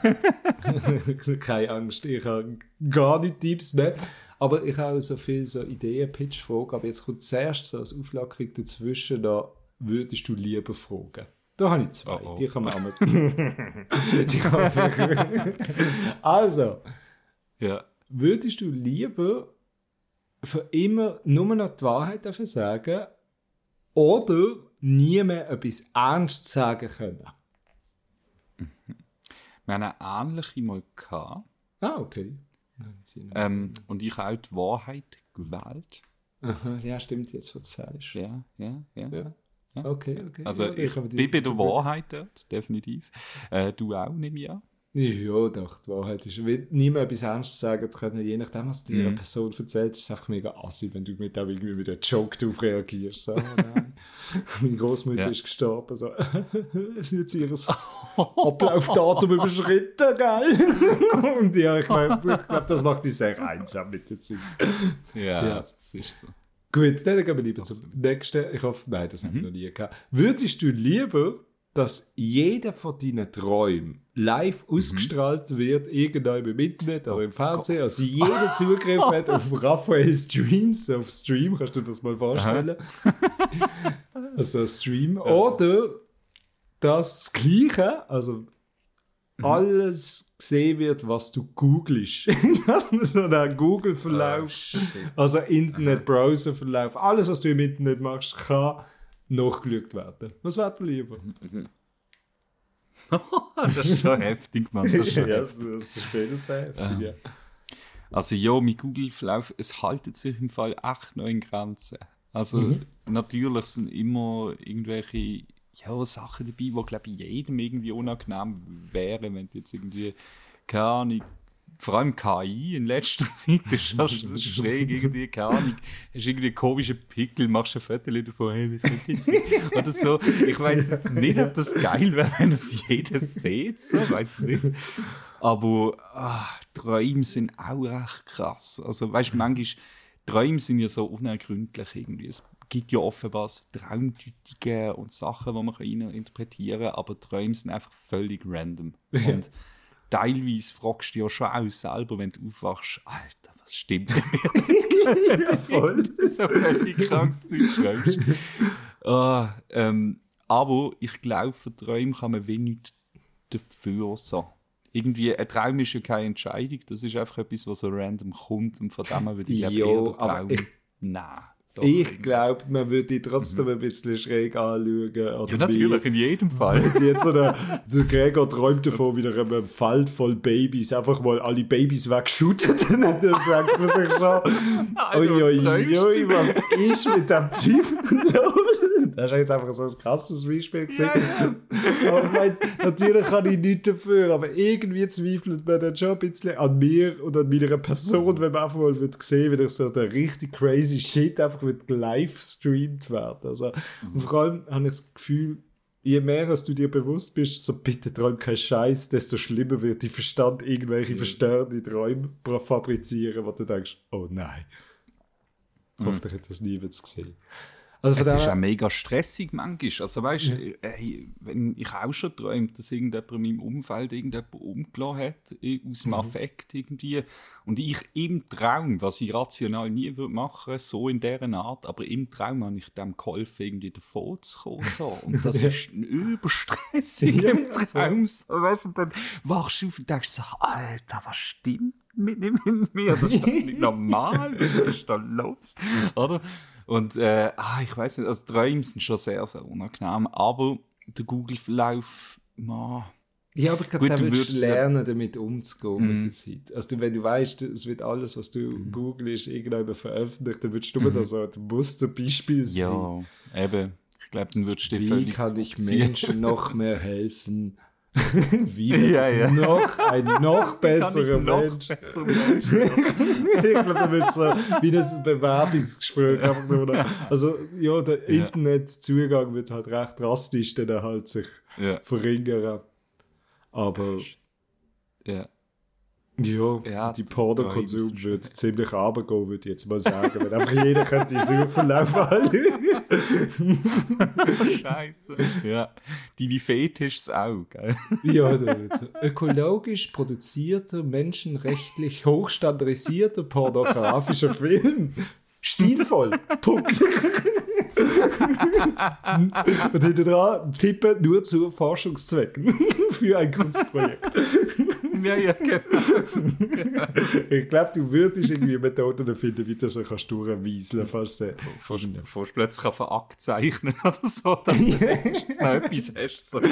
Keine Angst, ich habe gar nicht Tipps mehr. Aber ich habe so viele so Ideen-Pitch-Fragen. Aber jetzt kommt zuerst so als Auflockerung dazwischen, da würdest du lieber fragen. Da habe ich zwei. Oh, oh. Die kann man auch mal die kann man Also, ja. würdest du lieber für immer nur noch die Wahrheit dafür sagen oder nie mehr etwas ernst sagen können? Wir haben eine ähnliche mal gehabt. Ah, okay. Ähm, und ich habe auch die Wahrheit gewählt. Aha, ja, stimmt, jetzt verzeihst du. Ja, ja, ja. ja. Ja. Okay, okay. Also ja, ich bin bei der Wahrheit dort, definitiv. Äh, du auch, nehme ich an. Ja, doch, die Wahrheit ist, niemand etwas Ernstes sagen zu können, je nachdem, was dir mm. eine Person erzählt, ist es einfach mega assi, wenn du mit dem irgendwie mit einem Joke drauf reagierst. So, nein. Meine Großmutter ja. ist gestorben, so, jetzt ihr Ablaufdatum überschritten, gell? Und ja, ich, mein, ich glaube, das macht dich sehr einsam mit der Zeit. Ja, ja. Das ist so. Gut, dann gehen wir lieber zum nächsten. Ich hoffe, nein, das mhm. haben wir noch nie gehabt. Würdest du lieber, dass jeder von deinen Träumen live mhm. ausgestrahlt wird, irgendwann im Internet oder im Fernsehen, also jeder Zugriff hat auf Raphaels Streams, auf Stream, kannst du dir das mal vorstellen? Also Stream. Oder das Gleiche, also mhm. alles gesehen wird, was du googelst. Dass man so einen Google-Verlauf, oh, also Internet-Browser-Verlauf, alles, was du im Internet machst, kann nachgeschaut werden. Was wäre dir lieber? Das ist schon heftig, Mann. Das ist schon ja, heftig. Das ist später sehr heftig, ja. Also ja, mein Google-Verlauf, es haltet sich im Fall echt noch in Grenzen. Also mhm. natürlich sind immer irgendwelche ja, Sachen dabei, die, glaube ich, jedem irgendwie unangenehm wären, wenn du jetzt irgendwie, keine Ahnung, vor allem K I in letzter Zeit ist das schräg, irgendwie, keine Ahnung, hast irgendwie einen komischen Pickel, machst ein Foto davon, hey, was kommt jetzt? Oder so. Ich weiss jetzt nicht, ob das geil wäre, wenn das jeder sieht, so, weiss nicht. Aber ah, Träume sind auch recht krass. Also, weißt du, manchmal, Träume sind ja so unergründlich irgendwie. Es gibt ja offenbar so Traumdeutungen und Sachen, die man interpretieren kann, aber Träume sind einfach völlig random. Und teilweise fragst du ja schon auch selber, wenn du aufwachst, Alter, was stimmt denn mir? Ja, voll. So völlig krankes Zeug schreibst. uh, ähm, aber ich glaube, für Träume kann man wenig dafür so. Irgendwie, ein Traum ist ja keine Entscheidung, das ist einfach etwas, was so random kommt und von dem her würde ich glaube eher den Traum... Ich, nein. Doch, ich glaube, man würde trotzdem mhm. ein bisschen schräg anschauen. Oder ja, natürlich, wie, in jedem Fall. Wenn jetzt so der, der Gregor träumt davon, wie er einem Feld voll Babys einfach mal alle Babys wegschüttet, dann denkt man sich schon, uiuiui, was ist mit dem Typen los? Das ist jetzt einfach so ein krasses Beispiel gesehen. Ja, ja. Aber ich meine, natürlich kann ich nichts dafür, aber irgendwie zweifelt man dann schon ein bisschen an mir und an meiner Person, wenn man einfach mal wird sehen, wie so der richtig crazy Shit einfach wird live gestreamt werden. Also, mhm. Und vor allem habe ich das Gefühl, je mehr als du dir bewusst bist, so bitte träum keinen Scheiß, desto schlimmer wird dein Verstand irgendwelche mhm. verstörende Träume fabrizieren, wo du denkst, oh nein. Mhm. Hoffentlich hat das niemand gesehen. Also es ist auch mega stressig manchmal. Also weißt du, ja. Ey, wenn ich auch schon träumt, dass irgendjemand in meinem Umfeld irgendjemand umgelassen hat, aus dem mhm. Affekt irgendwie. Und ich im Traum, was ich rational nie würde machen, so in dieser Art, aber im Traum habe ich dem geholfen, irgendwie davon zu kommen. So. Und das ja. ist überstressig ja, im Traum. So, weißt du, und dann wachst du auf und denkst so, Alter, was stimmt mit, mit mir? Das ist doch nicht normal. Was ist da los? Oder? Und äh, ah, ich weiß nicht, also Träume sind schon sehr, sehr unangenehm, aber der Google-Verlauf, man... Ja, aber ich glaube, da würdest du lernen, damit umzugehen mm. mit der Zeit. Also wenn du weißt, es wird alles, was du mm. googelst, irgendwann veröffentlicht, dann würdest du mm. da so ein Musterbeispiel sein. Ja, eben. Ich glaube, dann würdest du dir Wie völlig kann ich Menschen noch mehr helfen? Wie wird ja, ja. noch ein noch besserer noch Mensch? Besser Mensch. Ich glaube, da wird so wie ein Bewerbungsgespräch. Also ja, der ja. Internetzugang wird halt recht drastisch dann halt sich ja. verringern. Aber ja, ja, ja die Pornokonsum wird ziemlich runtergehen, würde ich jetzt mal sagen. Wenn einfach jeder könnte die Suchverlauf anschauen. Scheiße. Ja, deine Fetischs auch, gell? Ja, da wird so. Ökologisch produzierter, menschenrechtlich hochstandardisierter pornografischer Film. Stilvoll. Punkt. Und hinter dran tippen nur zu Forschungszwecken für ein Kunstprojekt. Ja, ja, genau. Ich glaube, du würdest irgendwie Methoden finden, wie du so kannst durchwieseln kannst. Fast plötzlich kann Verakt zeichnen oder so, dass du jetzt noch etwas hast. So.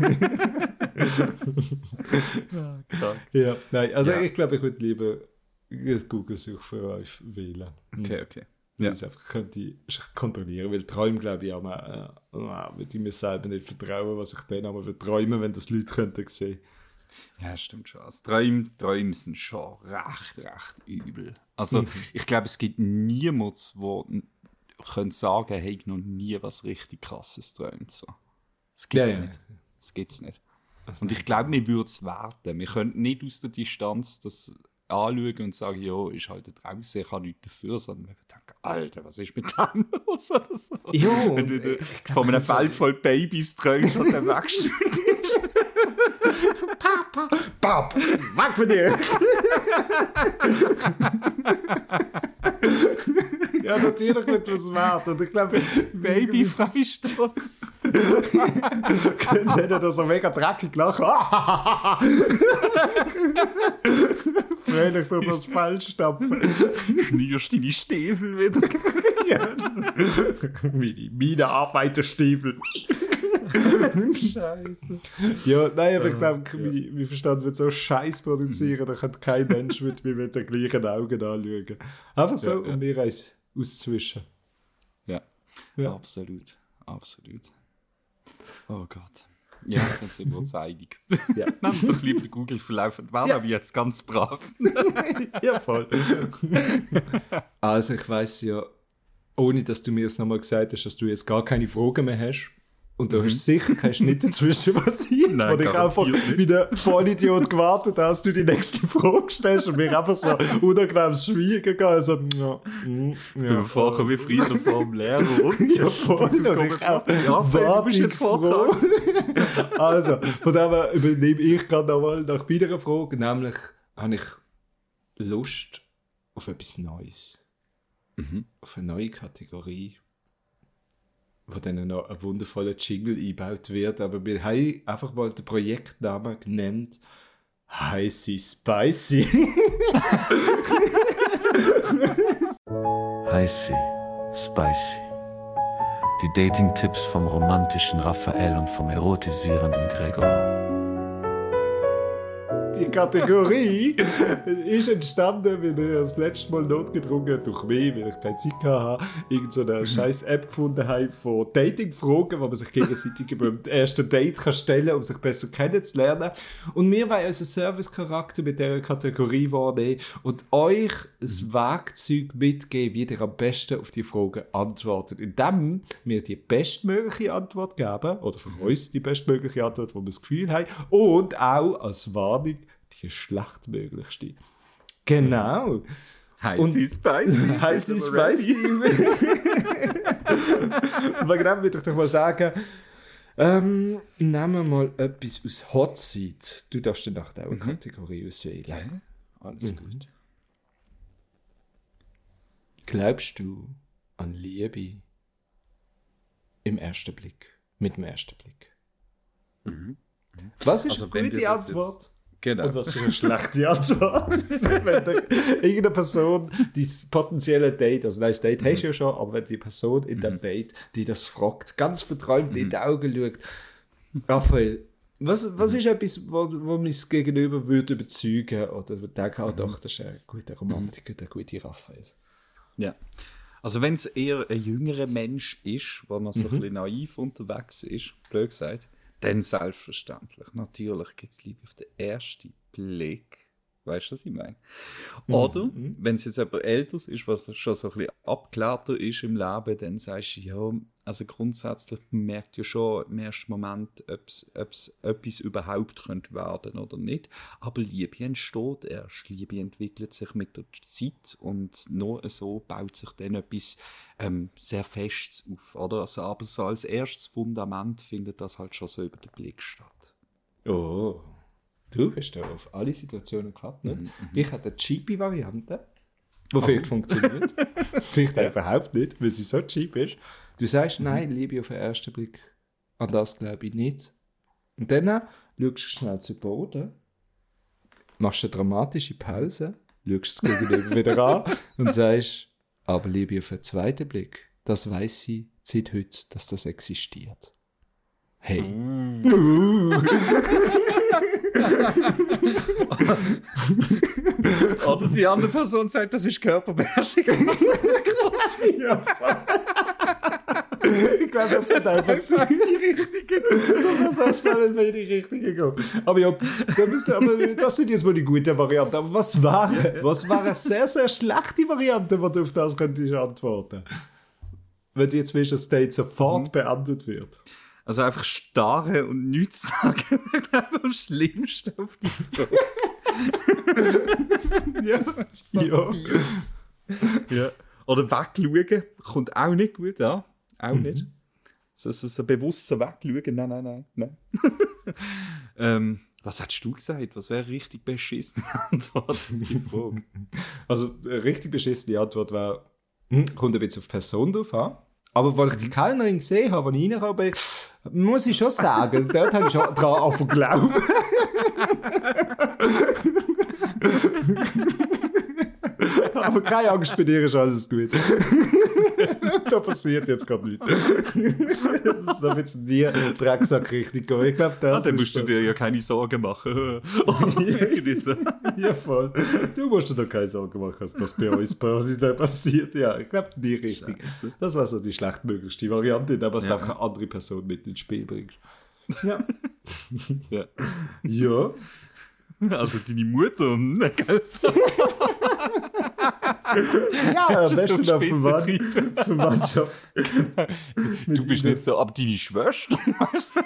Ja, ja, nein, also ja. ich glaube, ich würde lieber Google-Suchverlauf wählen. Okay, okay. Ja. Das einfach könnte ich kontrollieren, weil Träume, glaube ich, auch mal, äh, würde ich mir selber nicht vertrauen, was ich dann einmal für träumen, wenn das Leute könnten sehen. Ja, stimmt schon. Also Träume, Träume sind schon recht, recht übel. Also mhm. ich glaube, es gibt niemanden, der könnte sagen, hey, ich noch nie was richtig Krasses träumt. So. Das gibt es ja, nicht. Ja. Das gibt's nicht. Und ich glaube, wir würden es werden. Wir könnten nicht aus der Distanz das anschauen und sagen, ja, ist halt draußen, ich habe nichts dafür, sondern wir denken, Alter, was ist mit dem los? Oder so. Jo, wenn du von einem Feld voll Babys träumst und dann wegschüttest. Papa, Papa, weg von dir! Ja, natürlich wird was wert. Und ich glaube, Baby-Freistoß. Können die das so mega dreckig lachen? Fröhlich durch das Feld stapfen. Schnürst deine Stiefel wieder. Ja. Meine, meine Arbeiterstiefel. Scheiße. Ja, nein, aber ich glaube, ja. mein Verstand wird so Scheiß produzieren, da kann kein Mensch mit mir mit den gleichen Augen anschauen. Einfach so, ja, ja. um mir eins auszwischen. Ja. ja, absolut. Absolut. Oh Gott. Ja, dann sind wir uns einig. Ja. Nehmt doch lieber den Google-Verlauf und waren ja. aber jetzt ganz brav. Ja, voll. Also, ich weiss ja, ohne dass du mir es nochmal gesagt hast, dass du jetzt gar keine Fragen mehr hast. Und da mhm. hast sicher keinen Schnitt dazwischen passiert, wo ich einfach wie ein Vollidiot gewartet habe, dass du die nächste Frage stellst und mir einfach so unangenehmes Schweigen gegangen. Also, ja, mm, ja, du vorher wie früher vor dem Lehrer. Und? Ja, voll. Und ich auch, ja, warte, bist jetzt froh. Also, von dem her übernehme ich gerade nochmal nach meiner Frage. Nämlich habe ich Lust auf etwas Neues. Mhm. Auf eine neue Kategorie, wo dann noch ein wundervoller Jingle eingebaut wird. Aber wir haben einfach mal den Projektnamen genannt Heißy Spicy. Heißy Spicy. Die Dating-Tipps vom romantischen Raphael und vom erotisierenden Gregor. Die Kategorie ist entstanden, weil wir das letzte Mal notgedrungen durch mich, weil ich keine Zeit hatte, irgend so eine scheiß App gefunden habe von Dating-Fragen, wo man sich gegenseitig beim ersten Date kann stellen kann, um sich besser kennenzulernen. Und wir wollen unseren Service-Charakter mit dieser Kategorie wahrnehmen und euch ein Werkzeug mitgeben, wie ihr am besten auf die Fragen antwortet, indem wir die bestmögliche Antwort geben, oder für uns die bestmögliche Antwort, wo wir das Gefühl haben, und auch als Warnung die schlechtmöglichste. Genau. Heißi Spicy. Heißi Spicy. Und wegen dem würde ich doch mal sagen, ähm, nehmen wir mal etwas aus Hot Seat. Du darfst dann auch eine mhm. Kategorie auswählen. Ja, alles mhm. gut. Glaubst du an Liebe im ersten Blick? Mit dem ersten Blick? Mhm. Was ist also, eine gute Antwort? Jetzt, genau. Und was ist eine schlechte Antwort? Wenn irgendeine Person, dein potenzielle Date, also nein, das Date mhm. hast du ja schon, aber wenn die Person in mhm. dem Date, die das fragt, ganz verträumt mhm. in die Augen schaut, Raphael, was, was ist etwas, wo, wo mein Gegenüber würde überzeugen oder würde denken, oh, doch, das ist ein guter Romantiker, der gute Raphael. Ja. Also wenn es eher ein jüngerer Mensch ist, der noch so mhm. ein bisschen naiv unterwegs ist, blöd gesagt, dann selbstverständlich. Natürlich gibt es Liebe auf den ersten Blick. Weißt du, was ich meine? Oder, mhm. wenn es jetzt jemand Älteres ist, was schon so ein bisschen abgeklärter ist im Leben, dann sagst du, ja, also grundsätzlich man merkt ja schon im ersten Moment, ob es etwas überhaupt könnte werden oder nicht. Aber Liebe entsteht erst. Liebe entwickelt sich mit der Zeit und nur so baut sich dann etwas ähm, sehr Festes auf. Oder? Also, aber so als erstes Fundament findet das halt schon so über den Blick statt. Oh. Du bist da auf alle Situationen gehabt, nicht? Mhm, ich hatte eine cheapy Variante, die oh. vielleicht funktioniert. Vielleicht ja. überhaupt nicht, weil sie so cheap ist. Du sagst, mhm. nein, Liebe auf den ersten Blick. An das glaube ich nicht. Und dann schaust du schnell zu Boden, machst eine dramatische Pause, schaust das Gegenüber wieder an und sagst, aber Liebe auf den zweiten Blick, das weiss sie seit heute, dass das existiert. Hey. Mm. Uh. Oder die andere Person sagt, das ist Körperbeherrschung. Ja, ich glaube, das hat einfach so in die Richtige gehen. So schnell in die Richtige gehen. Aber ja, da müsste, aber das sind jetzt mal die guten Varianten. Aber was wäre was war eine sehr, sehr schlechte Variante, die du auf das könntest antworten? Wenn du jetzt willst, dass das Date sofort mhm. beendet wird. Also einfach starren und nichts sagen, wäre, glaube ich, am schlimmsten auf die Frage. ja, so ja. ja. Oder wegschauen, kommt auch nicht gut an. Auch mhm. nicht. So, so, so bewusst so wegschauen, nein, nein, nein. nein. ähm, was hättest du gesagt? Was wäre richtig beschissene Antwort auf die Frage? Also, eine richtig beschissene Antwort wäre, hm, kommt ein bisschen auf die Person drauf an. Aber weil ich die Kellnerin gesehen habe, als ich reingekommen bin, muss ich schon sagen, dort habe ich schon daran angefangen zu glauben. Aber keine Angst, bei dir ist alles gut. Da passiert jetzt gerade nichts. Das ist so ein bisschen die Drecksack-Richtung. Ich glaube, das ah, dann musst so. Du dir ja keine Sorgen machen. Ja, voll. Du musst dir doch keine Sorgen machen, dass das bei uns passiert. Ja, ich glaube, die Richtung. Scheiße. Das war so die schlechtmöglichste Variante, indem du ja. einfach eine andere Person mit ins Spiel bringst. Ja. ja. Ja. Also deine Mutter, ne, gell? Ja, am besten noch Verwandtschaft. Du bist nicht so, aber deine Schwester, weißt du?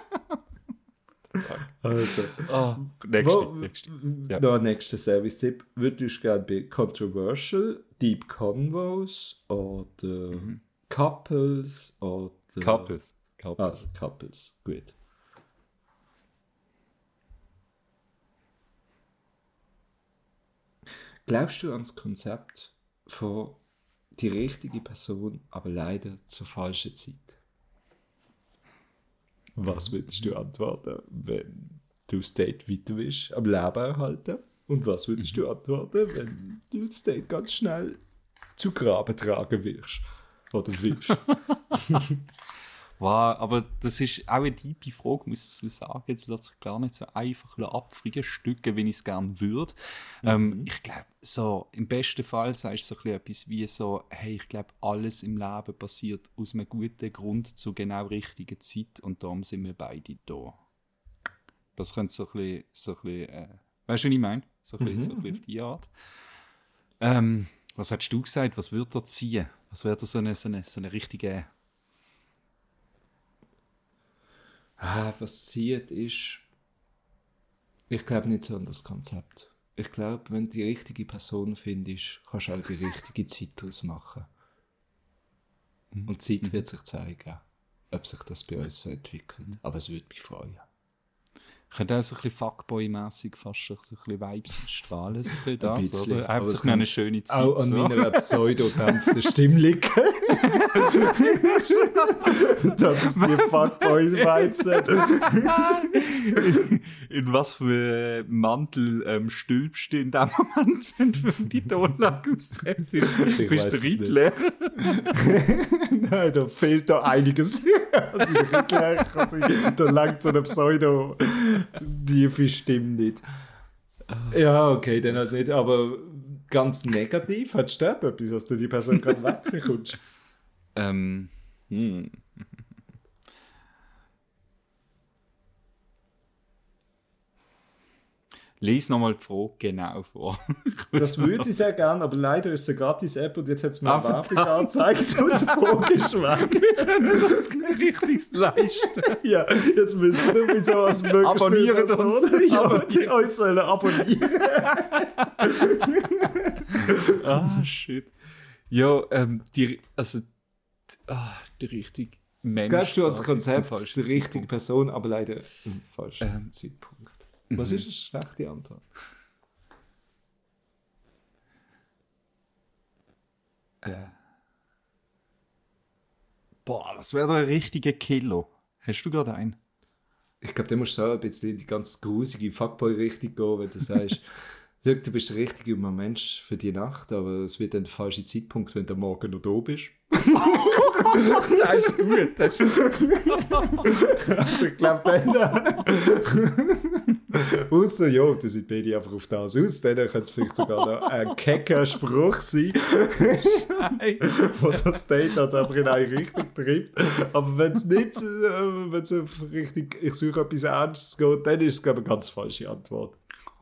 Also, oh, nächste, nächste. Ja. Der nächste Service-Tipp. Würdest du gerne bei Controversial, Deep Convos oder mhm. Couples oder... Couples. Couples. Ah, Couples, gut. Glaubst du an das Konzept von die richtige Person, aber leider zur falschen Zeit? Was würdest du antworten, wenn du das Date weiter willst, am Leben erhalten? Und was würdest du antworten, wenn du das Date ganz schnell zu Graben tragen wirst? Oder willst? Wow, aber das ist auch eine tiefe Frage, muss ich sagen. Jetzt lässt sich gar nicht so einfach abfriegen, Stücke, wie ich es gerne würde. Mhm. Ähm, ich glaube, so im besten Fall sagst du so etwas wie so, hey, ich glaube, alles im Leben passiert aus einem guten Grund zur genau richtigen Zeit und darum sind wir beide da. Das könnte so ein bisschen, so ein bisschen äh, weißt du, was ich meine? So ein bisschen, mhm. so ein bisschen auf die Art. Ähm, was hättest du gesagt? Was würde da ziehen? Was wäre da so eine, so eine, so eine richtige... Ah, was zieht ist, ich glaube nicht so an das Konzept. ich glaube, wenn du die richtige Person findest, kannst du auch die richtige Zeit ausmachen. Mhm. Und die Zeit mhm. wird sich zeigen, ob sich das bei uns so entwickelt. Mhm. Aber es würde mich freuen. Könnte auch so ein bisschen Fuckboy-mässig fast so ein bisschen Vibes strahlen. So ein bisschen ein bisschen, oder? Aber es kann eine schöne Zeit auch an so. meiner pseudo-dämpften Stimme liegen. Dass es die Fuckboys-Vibes sind. in, in was für Mantel ähm, stülpst du in dem Moment, wenn du die Tonlage aufsetzt? Ich bist du Reitlehrer? Nein, da fehlt da einiges. Also ich Reitlehrer kann sein. Da langt so eine Pseudo- tiefe Stimme nicht. Ja, okay, dann halt nicht, aber ganz negativ. Hat du etwas, dass du die Person gerade wegbekommst? Ähm, hm. Lies nochmal die Frage genau vor. Das würde ich sehr gerne, aber leider ist es eine Gratis-App und jetzt hat es mir eine Werbung angezeigt und die Frage ist weg. Wir können das richtig leisten. Ja, jetzt müssen wir mit so was möglichst abonnieren Personen, uns. ja, Abonnieren. die uns sollen abonnieren. Ah, shit. Ja, ähm, die, also, die, ah, die richtige Mensch. Glaubst du als quasi Konzept zum die falschen richtige Zeitpunkt. Person, aber leider im falschen Ähm, Zeitpunkt. Was ist eine schlechte Antwort? Äh. Boah, das wäre doch ein richtiger Kilo. Hast du gerade einen? Ich glaube, da musst du so ein bisschen in die ganz grusige Fuckboy-Richtung gehen, wenn du sagst, schau, du bist der richtige Mensch für die Nacht, aber es wird dann der falsche Zeitpunkt, wenn du morgen noch da bist. Das ist gut. Das ist Also ich glaube, dann... Ausser, ja, da sind beide einfach auf das aus. Dann könnte es vielleicht sogar noch ein kecker Spruch sein, wo das Date halt einfach in eine Richtung treibt. Aber wenn es nicht, äh, wenn es auf Richtung, ich suche etwas Ernstes geht, dann ist es, glaube ich, eine ganz falsche Antwort.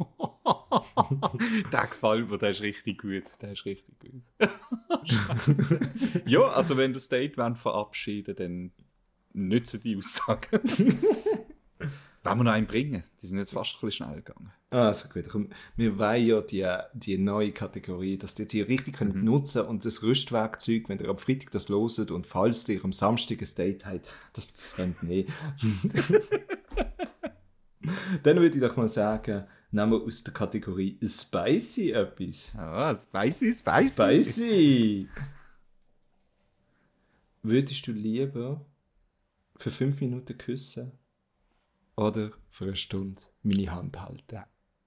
Der gefällt mir, der ist richtig gut. Der ist richtig gut. Ja, also wenn das Date verabschieden, dann nützen die Aussagen. Wollen wir noch einen bringen? Die sind jetzt fast ein bisschen schnell gegangen. Ah, also gut. Komm, wir wollen ja die, die neue Kategorie, dass die die richtig können Mhm. nutzen und das Rüstwerkzeug, wenn ihr am Freitag das loset und falls ihr am Samstag ein Date habt, dass das könnt nehmen. Dann würde ich doch mal sagen, nehmen wir aus der Kategorie Spicy etwas. Ah, spicy, spicy. Spicy! Würdest du lieber für fünf Minuten küssen oder für eine Stunde meine Hand halten?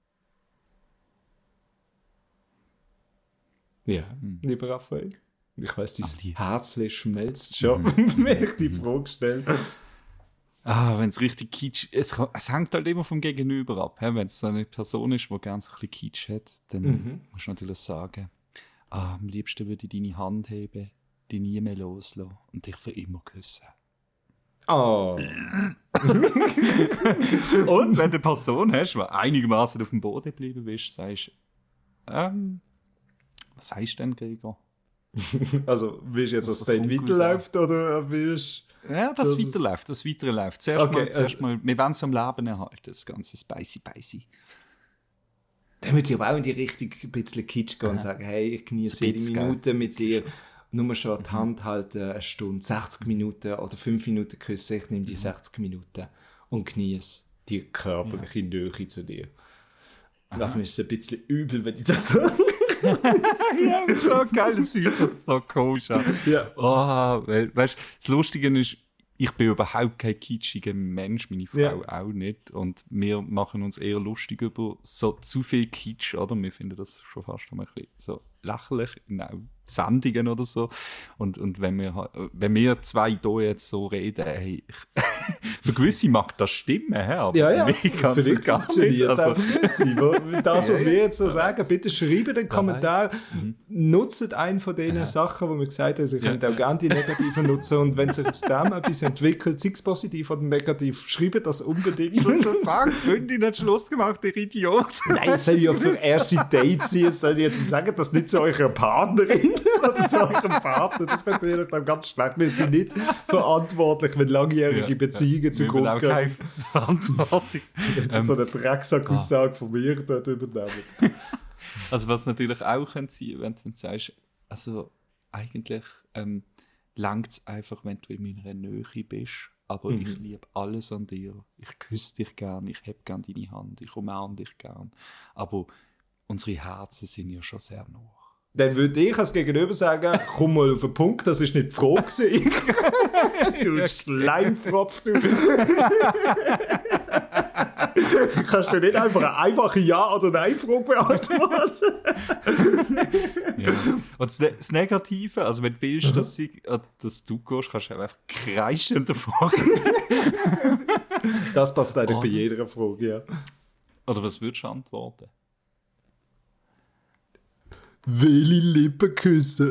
Ja, Hm. lieber Raphael. Ich weiss, dein Aber die- Herzchen schmelzt schon, wenn ich die Frage stelle. Ah, wenn es richtig kitsch es, kann- es hängt halt immer vom Gegenüber ab. Wenn es eine Person ist, die gerne so ein bisschen Kitsch hat, dann Mhm. musst du natürlich sagen, ah, am liebsten würde ich deine Hand heben, die nie mehr loslassen und dich für immer küssen. Oh. Und wenn du eine Person hast, die einigermaßen auf dem Boden geblieben bist, sagst du, ähm, was heißt du denn, Gregor? Also, willst du jetzt, dass Das das Date kommt gut weiterläuft oder willst Ja, das, Das ist- weiterläuft, das weiterläuft. Zuerst Okay, mal, zuerst also- mal, wir wollen es am Leben erhalten, das ganze spicy, spicy. Dann würde ich aber auch in die Richtung ein bisschen kitsch gehen und sagen, hey, ich genieße Ein jede bisschen, Minute mit dir. Nur schon die Hand halten, eine Stunde, sechzig Minuten oder fünf Minuten küssen. Ich nehme die sechzig Minuten und genieße die körperliche Nähe zu dir. Manchmal ist es ein bisschen übel, wenn ich das sage. Ja, schon geil, das fühlt sich so komisch an. Ja. Oh, weil, weißt, das Lustige ist, ich bin überhaupt kein kitschiger Mensch, meine Frau Ja. auch nicht. Und wir machen uns eher lustig über so zu viel Kitsch, oder? Wir finden das schon fast ein bisschen so lächerlich in auch Sendungen oder so. Und, und wenn, wir, ha- wenn wir zwei hier jetzt so reden, hey, ich, für gewisse mag das stimmen, hä, aber Ja, ja. für mich kann's Vielleicht gar nicht. funktioniert es Also, einfach nicht. Wo- Das, was wir jetzt so sagen, bitte schreibt einen Kommentar. Nutzt einen von den Sachen, die wir gesagt haben. Sie könnt Ja, auch ja. gerne die negativen nutzen. Und wenn sich aus dem etwas entwickelt, sei es positiv oder negativ, schreibt das unbedingt. so fuck, Freundin hat Schluss gemacht, der Idiot. Nein, es soll ja für erste Dates sein. Es soll jetzt nicht sagen, dass nicht zu eurer Partnerin oder zu eurem Partner. Das könnte ihr dann ganz schlecht. Wir sind nicht verantwortlich, wenn langjährige Ja, Beziehungen ja. zugrunde Wir gehen. keine Verantwortung. Das ist so eine Drecksack-Aussage von mir dort übernehmen. Also was natürlich auch sein könnte, wenn du sagst, also eigentlich ähm, langt es einfach, wenn du in meiner Nähe bist, aber Mhm. ich liebe alles an dir. Ich küsse dich gern, ich heb gern deine Hand, ich umarme dich gern. Aber unsere Herzen sind ja schon sehr nah. Dann würde ich als Gegenüber sagen, komm mal auf den Punkt, das ist nicht die Frage gewesen. Du Schleimfropf, du. Kannst du nicht einfach eine einfache Ja- oder Nein-Frage beantworten? Ja. Und das, Ne- das Negative, also wenn du willst, dass, ich, äh, dass du gehst, kannst du einfach kreischend davor. Das passt eigentlich Oh. bei jeder Frage, ja. Oder was würdest du antworten? Welche Lippen küssen?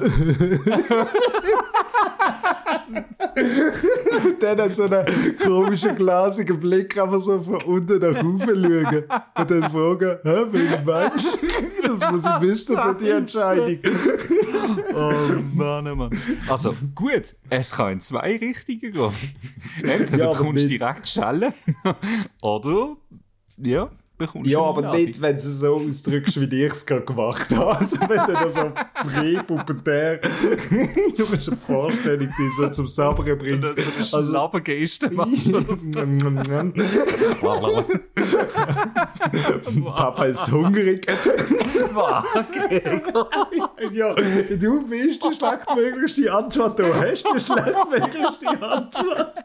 Dann hat so einen komischen, glasigen Blick, einfach so von unten nach oben schauen. Und dann fragen, hä, welcher Mensch? Das muss ich wissen für die Entscheidung. Oh Mann, oh Mann. Also gut, es kann in zwei Richtungen gehen. Entweder Ja, aber bekommst du nicht- direkt Schellen oder ja, bekommst Ja, eine aber Einladung. nicht, wenn du es so ausdrückst, wie ich es gerade gemacht habe. Also wenn du da so prä-pubertär du musst eine Vorstellung, die so zum Sabbern bringt. Oder so eine Also- Schlabbergeste machst. Papa ist hungrig. Ja, du willst die schlechtmöglichste Antwort, du hast die schlechtmöglichste Antwort.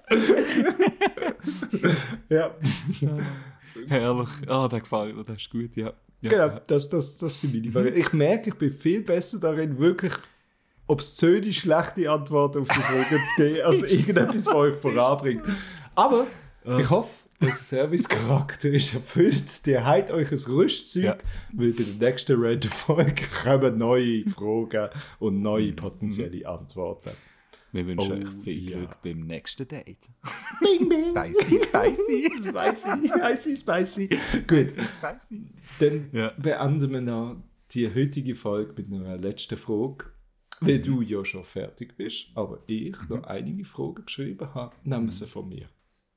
Ja, Herrlich. Ah, der gefällt mir, das ist gut, ja. ja. genau, das, das, das sind meine Varianten. Ich merke, ich bin viel besser darin, wirklich obszöne, schlechte Antworten auf die Fragen zu geben, als irgendetwas, was euch voranbringt. Aber ich hoffe, unser Service-Charakter ist erfüllt. Der hat euch ein Rüstzeug, Ja. weil bei der nächsten Random-Folge kommen neue Fragen und neue potenzielle Antworten. Wir wünschen Oh, euch viel ja. Glück beim nächsten Date. Bing, bing. Spicy, spicy. Spicy, spicy, spicy. Gut, Spicy. dann Ja. beenden wir noch die heutige Folge mit einer letzten Frage. Weil du ja schon fertig bist, aber ich noch einige Fragen geschrieben habe, nehmen sie von mir.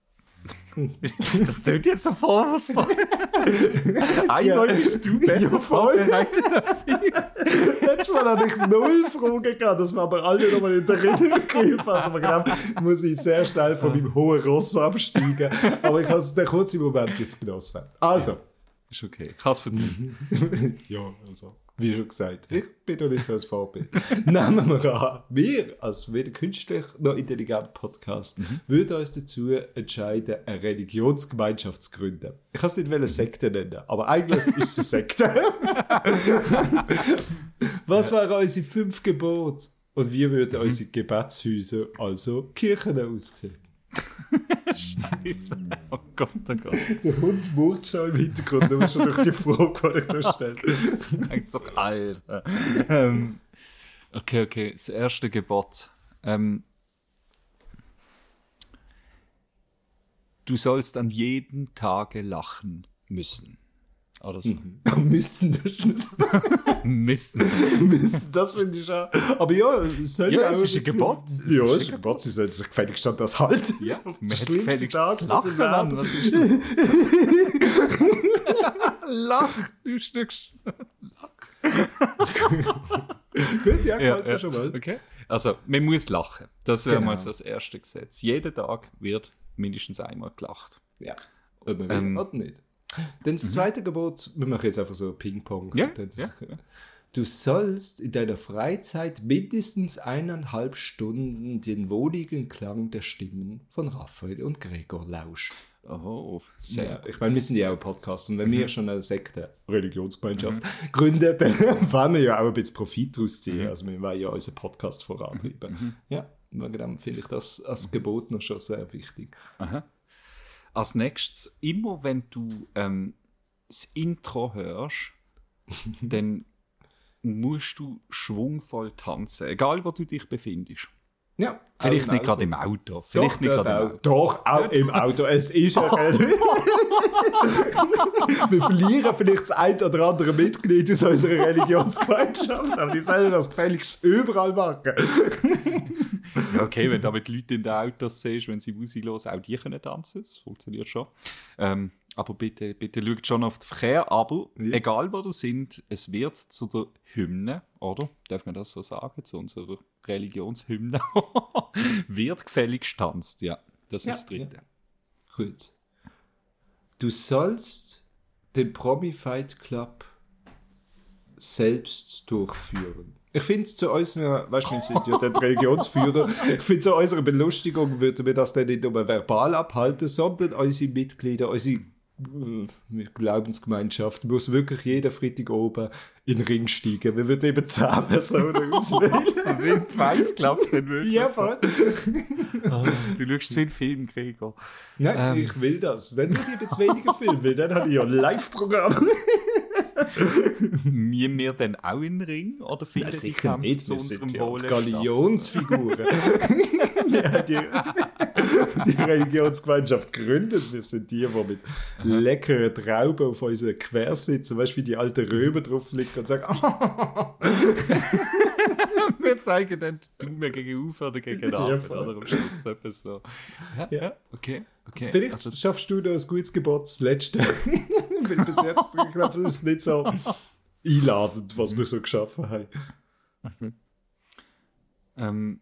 Das klingt jetzt so vorwurfsvoll. Einmal Ja. bist du besser Ja, voll. vorbereitet als ich. Letztes Mal hatte ich null Fragen gehabt, dass wir aber alle nochmal in der Erinnerung gerufen. Also man glaubt, muss ich sehr schnell von meinem hohen Ross absteigen. Aber ich habe es den kurzen Moment jetzt genossen. Also, Ist okay. Ich kann es verdienen. ja, also, wie schon gesagt, ich bin doch nicht so ein Vorbild. Nehmen wir an, wir als weder künstlich noch intelligent Podcast würden uns dazu entscheiden, eine Religionsgemeinschaft zu gründen. Ich kann es nicht eine Sekte nennen, aber eigentlich ist es eine Sekte. Was wären unsere fünf Gebote? Und wie würden unsere Gebetshäuser, also Kirchen, aussehen? Scheiße. Oh Gott, oh Gott. Der Hund murrt schon im Hintergrund, nur schon durch die Frage, die ich da stelle. Denkst doch, Alter. ähm, okay, okay. Das erste Gebot. Ähm, du sollst an jedem Tage lachen müssen. Oder so. Müssen, das ist nicht Müssen. Müssen, das finde ich auch. Aber ja, es soll Ja, auch es ist ein jetzt- Gebot. Es Ja, ist es ist ein Gebot. Sie sollen sich gefälligst an das halten. Ja, So, man der hat schlimmste gefälligst Tag zu von lachen, der Mann. Welt. Was ist das? Lach, du Stück. Gut, ja, Ja, gefällt mir ja. schon mal. Okay. Also, man muss lachen. Das wäre Genau. mal so das erste Gesetz. Jeden Tag wird mindestens einmal gelacht. Ja, ob man Ähm, will oder nicht. Dann das zweite Gebot, wir machen jetzt einfach so Ping-Pong. Ja, Das- ja. Du sollst in deiner Freizeit mindestens eineinhalb Stunden den wohligen Klang der Stimmen von Raphael und Gregor lauschen. Oh, sehr Ja, ich meine, wir sind ja auch ein Podcast und wenn wir schon eine Sekte, Religionsgemeinschaft gründen, dann wollen wir ja auch ein bisschen Profit daraus ziehen. Also wir wollen ja unseren Podcast vorantreiben. Ja, wegen dem finde ich das als Gebot noch schon sehr wichtig. Aha. Als nächstes, immer wenn du ähm, das Intro hörst, dann musst du schwungvoll tanzen, egal wo du dich befindest. Ja, Vielleicht auch nicht im gerade im Auto. Auto. Vielleicht Doch, nicht dort gerade im auch. Auto. Doch, auch im Auto. Es ist ja Wir verlieren vielleicht das ein oder andere Mitglied aus unserer Religionsgemeinschaft, aber die sollen das gefälligst überall machen. Ja, okay, wenn du aber die Leute in den Autos siehst, wenn sie Musik hören, auch die können tanzen, das funktioniert schon. Ähm, aber bitte, bitte schaut schon auf den Verkehr, aber ja. egal wo ihr sind, es wird zu der Hymne, oder? Darf man das so sagen? Zu unserer Religionshymne wird gefälligst tanzt, ja. Das ja, ist das Dritte. Ja. Gut. Du sollst den Promi-Fight Club selbst durchführen. Ich finde, zu unserer, weißt du, wir sind ja der Religionsführer, ich finde, zu unserer Belustigung würden wir das dann nicht nur verbal abhalten, sondern unsere Mitglieder, unsere äh, Glaubensgemeinschaft muss wirklich jeden Freitag oben in den Ring steigen. Wir würden eben zehn Personen auswählen. So wie ein Fight Club, dann wirklich. Ja, voll. Oh, du schaust zu viel Film, Gregor. Nein, ähm. ich will das. Wenn ich jetzt weniger Film will, dann habe ich ja ein Live-Programm. Müssen wir denn auch in den Ring? Oder finden die Kämpfe zu unserem Wohle Galionsfiguren. Wir haben die, die Religionsgemeinschaft gegründet. Wir sind die, die mit Aha. leckeren Trauben auf unseren Quer sitzen. Weißt du, wie die alten Römer drauf liegen und sagen, oh. Wir zeigen dann die Daumen gegen Ufer oder gegen den Abend. Ja, oder am Schluss etwas so. Ja, ja, okay. okay. Vielleicht also, schaffst du noch ein gutes Gebot, das letzte. Weil bis jetzt, ich glaube, das ist nicht so einladend, was wir so geschaffen haben. Mhm. Ähm.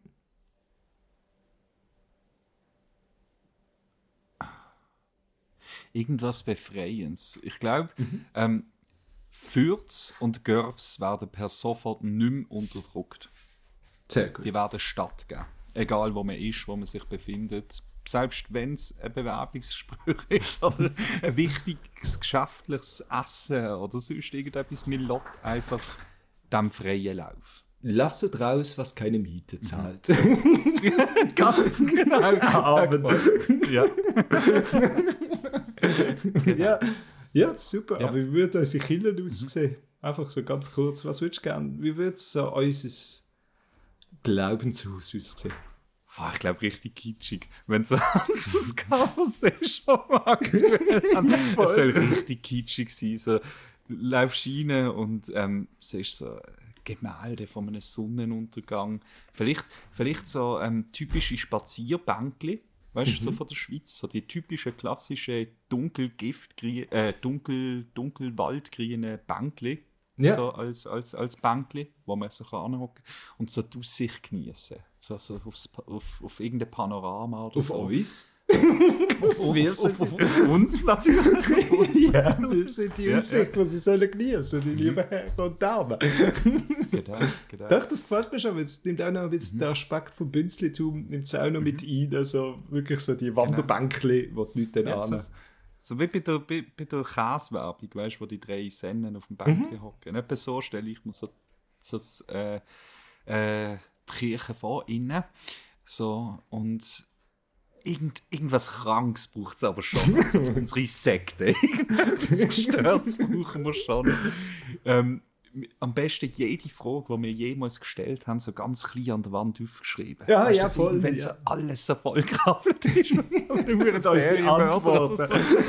Irgendwas Befreiendes. Ich glaube, mhm. ähm, Fürz und Görbs werden per sofort nicht mehr unterdrückt. Sehr gut. Die werden stattgeben. Egal wo man ist, wo man sich befindet. Selbst wenn es ein Bewerbungsgespräch ist oder ein wichtiges geschäftliches Essen oder sonst irgendetwas, man lässt einfach dem freien Lauf. Lasset raus, was keine Miete zahlt. Ganz genau. Aber ja. ja. Ja, super. Ja. Aber wie würde unsere Kirche aussehen? Einfach so ganz kurz. Was würdest du gerne? Wie würde so unser Glaubenshaus aussehen? Oh, ich glaube, richtig kitschig. Wenn du das Cover siehst, schon mal aktuell, es soll richtig kitschig sein. So, du läufst rein und ähm, siehst so Gemälde von einem Sonnenuntergang. Vielleicht, vielleicht so ähm, typische Spazierbänkli, weißt du, mhm. so von der Schweiz. So die typischen klassischen dunkelgift äh, dunkel, dunkelwaldgrünen Bänkli. Ja. So als, als, als Bänkli, wo man sich anhocken kann und so die Aussicht genießen. So, so aufs, auf, auf irgendein Panorama oder auf so. Uns? auf, auf, auf, auf, auf uns natürlich. Auf uns. Ja, wir sind die Aussicht, ja, ja. die sie sollen genießen, die lieben Herren und Damen. Genau, genau. Doch, das gefällt mir schon, weil es nimmt auch noch ein bisschen mhm. den Aspekt vom Bünzlitum, nimmt es auch noch mhm. mit ein, also wirklich so die Wanderbänkli, genau. wo die Leute dann ja, an. So, so wie bei der, bei, bei der Käsewerbung, weißt du, wo die drei Sennen auf dem Bänkli mhm. hocken. Etwa so stelle ich mir so, so das, äh, äh, die Kirche vor, innen. So, und irgend, irgendwas Krankes braucht es aber schon. Also für unsere Sekte. Irgendwas Gestörtes brauchen wir schon. Ähm, am besten jede Frage, die wir jemals gestellt haben, so ganz klein an der Wand aufgeschrieben. Ja, weißt, ja, voll. Wenn ja. so alles so vollgekapselt ist. Das unsere Antworten.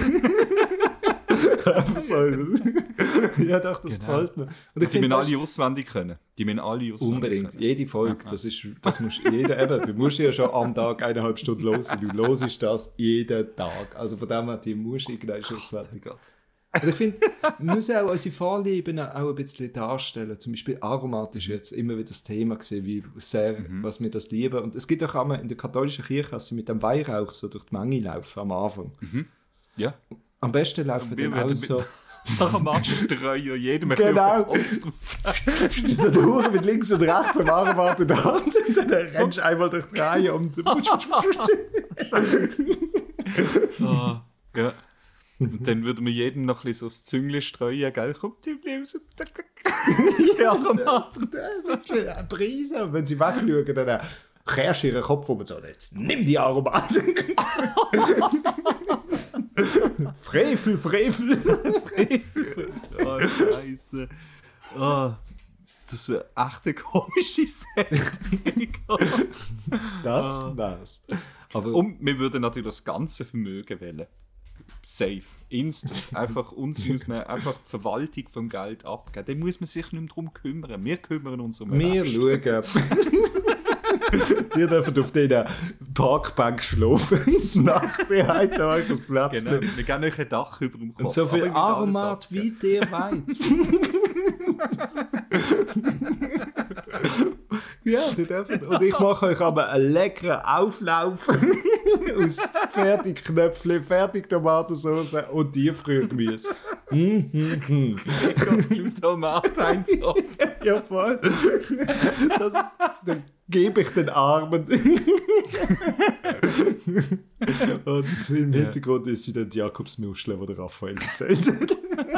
So. Ja, doch, das genau. gefällt mir. Und ich die müssen alle auswendig können. Die müssen alle auswendig unbedingt. Können. Jede Folge, das ist, das muss jeder, eben, du musst ja schon am Tag eineinhalb Stunden hören. Du hörst das jeden Tag. Also von dem her, die musst du irgendwann auswendig. Und ich finde, wir müssen auch unsere Vorlieben auch ein bisschen darstellen. Zum Beispiel aromatisch jetzt immer wieder das Thema gesehen, wie sehr, mhm. was wir das lieben. Und es gibt auch einmal in der katholischen Kirche, dass sie mit dem Weihrauch so durch die Menge laufen am Anfang. Mhm. Ja. Am besten laufen wir dann auch so. Aromatstreuer, jedem genau. So durch mit links und rechts am Armband in der Hand und dann rennst du einmal durch die Reihe und oh, ja. Und dann würden wir jedem noch ein bisschen so das Züngli streuen, gell? Kommt Züngli raus. Ja, das ist eine Prise. Und wenn sie wegschauen, dann kehrst du ihren Kopf um und so, jetzt nimm die Aromatik. Frevel, Frevel. Frevel. Oh, Scheiße. Oh, das wäre echt eine komische Sache. Das oh. wär's. Aber und wir würden natürlich das ganze Vermögen wählen. Safe. Instant. Einfach, uns muss man einfach die Verwaltung vom Geld abgeben. Dann muss man sich nicht mehr darum kümmern. Wir kümmern uns um den Wir Rest. schauen. Ihr dürft auf dieser Parkbank schlafen. Nacht, ihr habt euch das Platz. Genau. Wir geben euch ein Dach über dem Kopf. Und so viel aber wir Aromat müssen alles wie der weit. Ja, die dürfen. Und ich mache euch aber einen leckeren Auflauf aus Fertigknöpfchen, Fertigtomatensauce und Tiefrührgemüse. Mm, mm, mm. Glutamat einzapfen. Ja, voll. Das, dann gebe ich den Armen. Und im Hintergrund ist sie dann die Jakobsmuschel, die der Raphael erzählt hat.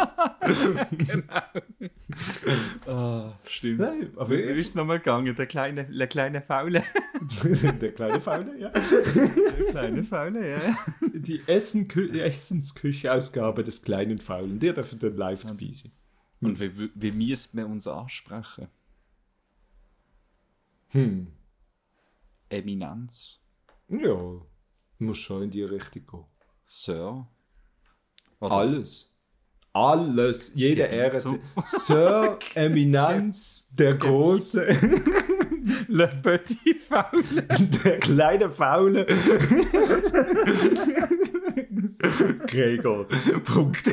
Genau. Ah, stimmt. Nein, aber Wie ist es nochmal gegangen? Der kleine, der kleine Faule. Der kleine Faule, ja. Der kleine Faule, ja. Die Essen Essensküche-Ausgabe des kleinen Faulen. Der darf dann live dabei sein. Und wie, wie müssen wir uns ansprechen? Hm. Eminenz. Ja, muss schon in die Richtung gehen. Sir. Alles. Alles. Jede Ehre. so. Sir Eminenz, der Große, Le Petit Faule. der kleine Faule. Gregor. Punkt.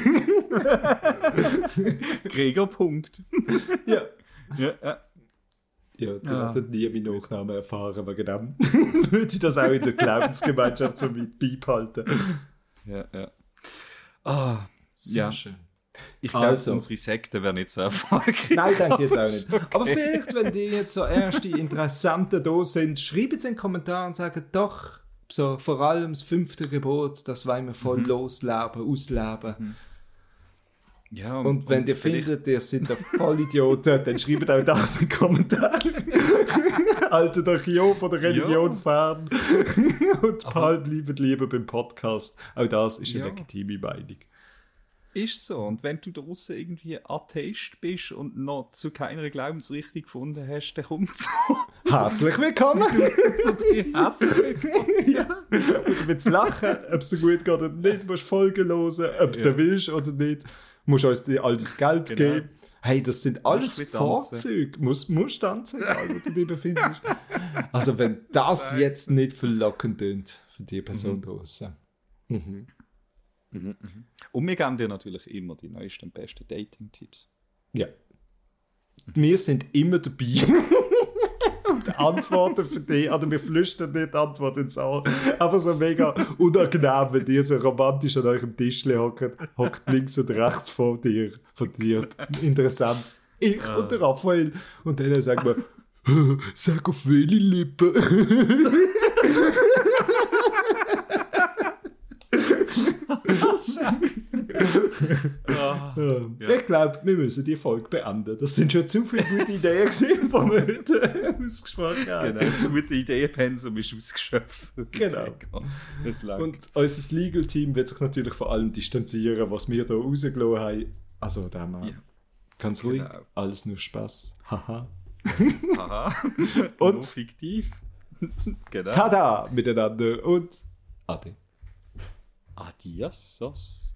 Gregor Punkt. Ja. Ja, ja. Ja, die Ja. werden nie meinen Nachnamen erfahren, wegen dem würde ich das auch in der Glaubensgemeinschaft so weit beibehalten. Ja, ja. Ah, ja. schön. Ich glaube, Also. unsere Sekte wäre nicht so erfolgreich. Nein, denke ich jetzt auch nicht. Aber vielleicht, wenn die jetzt so erste Interessenten da sind, schreibt es in den Kommentaren und sagen, doch, so vor allem das fünfte Gebot, das wollen wir voll Mhm. losleben, ausleben. Mhm. Ja, Und wenn ihr vielleicht- findet, ihr seid ein Vollidioten, dann schreibt auch das in den Kommentaren. Haltet euch ja von der Religion Ja. fern. Und bald bleibt lieber beim Podcast. Auch das ist eine Ja. legitime Meinung. Ist so. Und wenn du draussen irgendwie Atheist bist und noch zu keiner Glaubensrichtung gefunden hast, dann komm zu, Herzlich willkommen! zu dir. Herzlich willkommen. Ja. Und du willst lachen, ob es dir gut geht oder nicht, musst Folgen hören, ob Ja. du willst oder nicht. Musst uns dir all dein Geld Genau. geben. Hey, das sind alles mit tanzen. Vorzüge. Musst du tanzen, egal wo du dich befindest. Also wenn das jetzt nicht verlockend klingt für die Person Mhm. draußen. Mhm. Und wir geben dir natürlich immer die neuesten und besten Dating-Tipps. Ja. Wir sind immer dabei. Und Antworten für dich, oder wir flüstern nicht Antworten ins Ohr. Aber so mega unangenehm, wenn ihr so romantisch an eurem Tischchen hockt, hockt links und rechts von dir, von dir. Interessant. Ich und der Raphael. Und dann sagen wir, sag auf welche Lippe. Ah, Ja. Ich glaube, wir müssen die Folge beenden. Das sind schon zu viele gute Ideen gewesen, die wir heute ausgesprochen haben. genau, das gute Ideenpensum ist ausgeschöpft. Genau. Es langt. Und unser Legal-Team wird sich natürlich vor allem distanzieren, was wir hier rausgelassen haben. Also, da mal Ja. ganz ruhig, Genau. alles nur Spaß. Haha. Haha. Und- Nur fiktiv. Genau. Tada! Miteinander und Ade. Adios.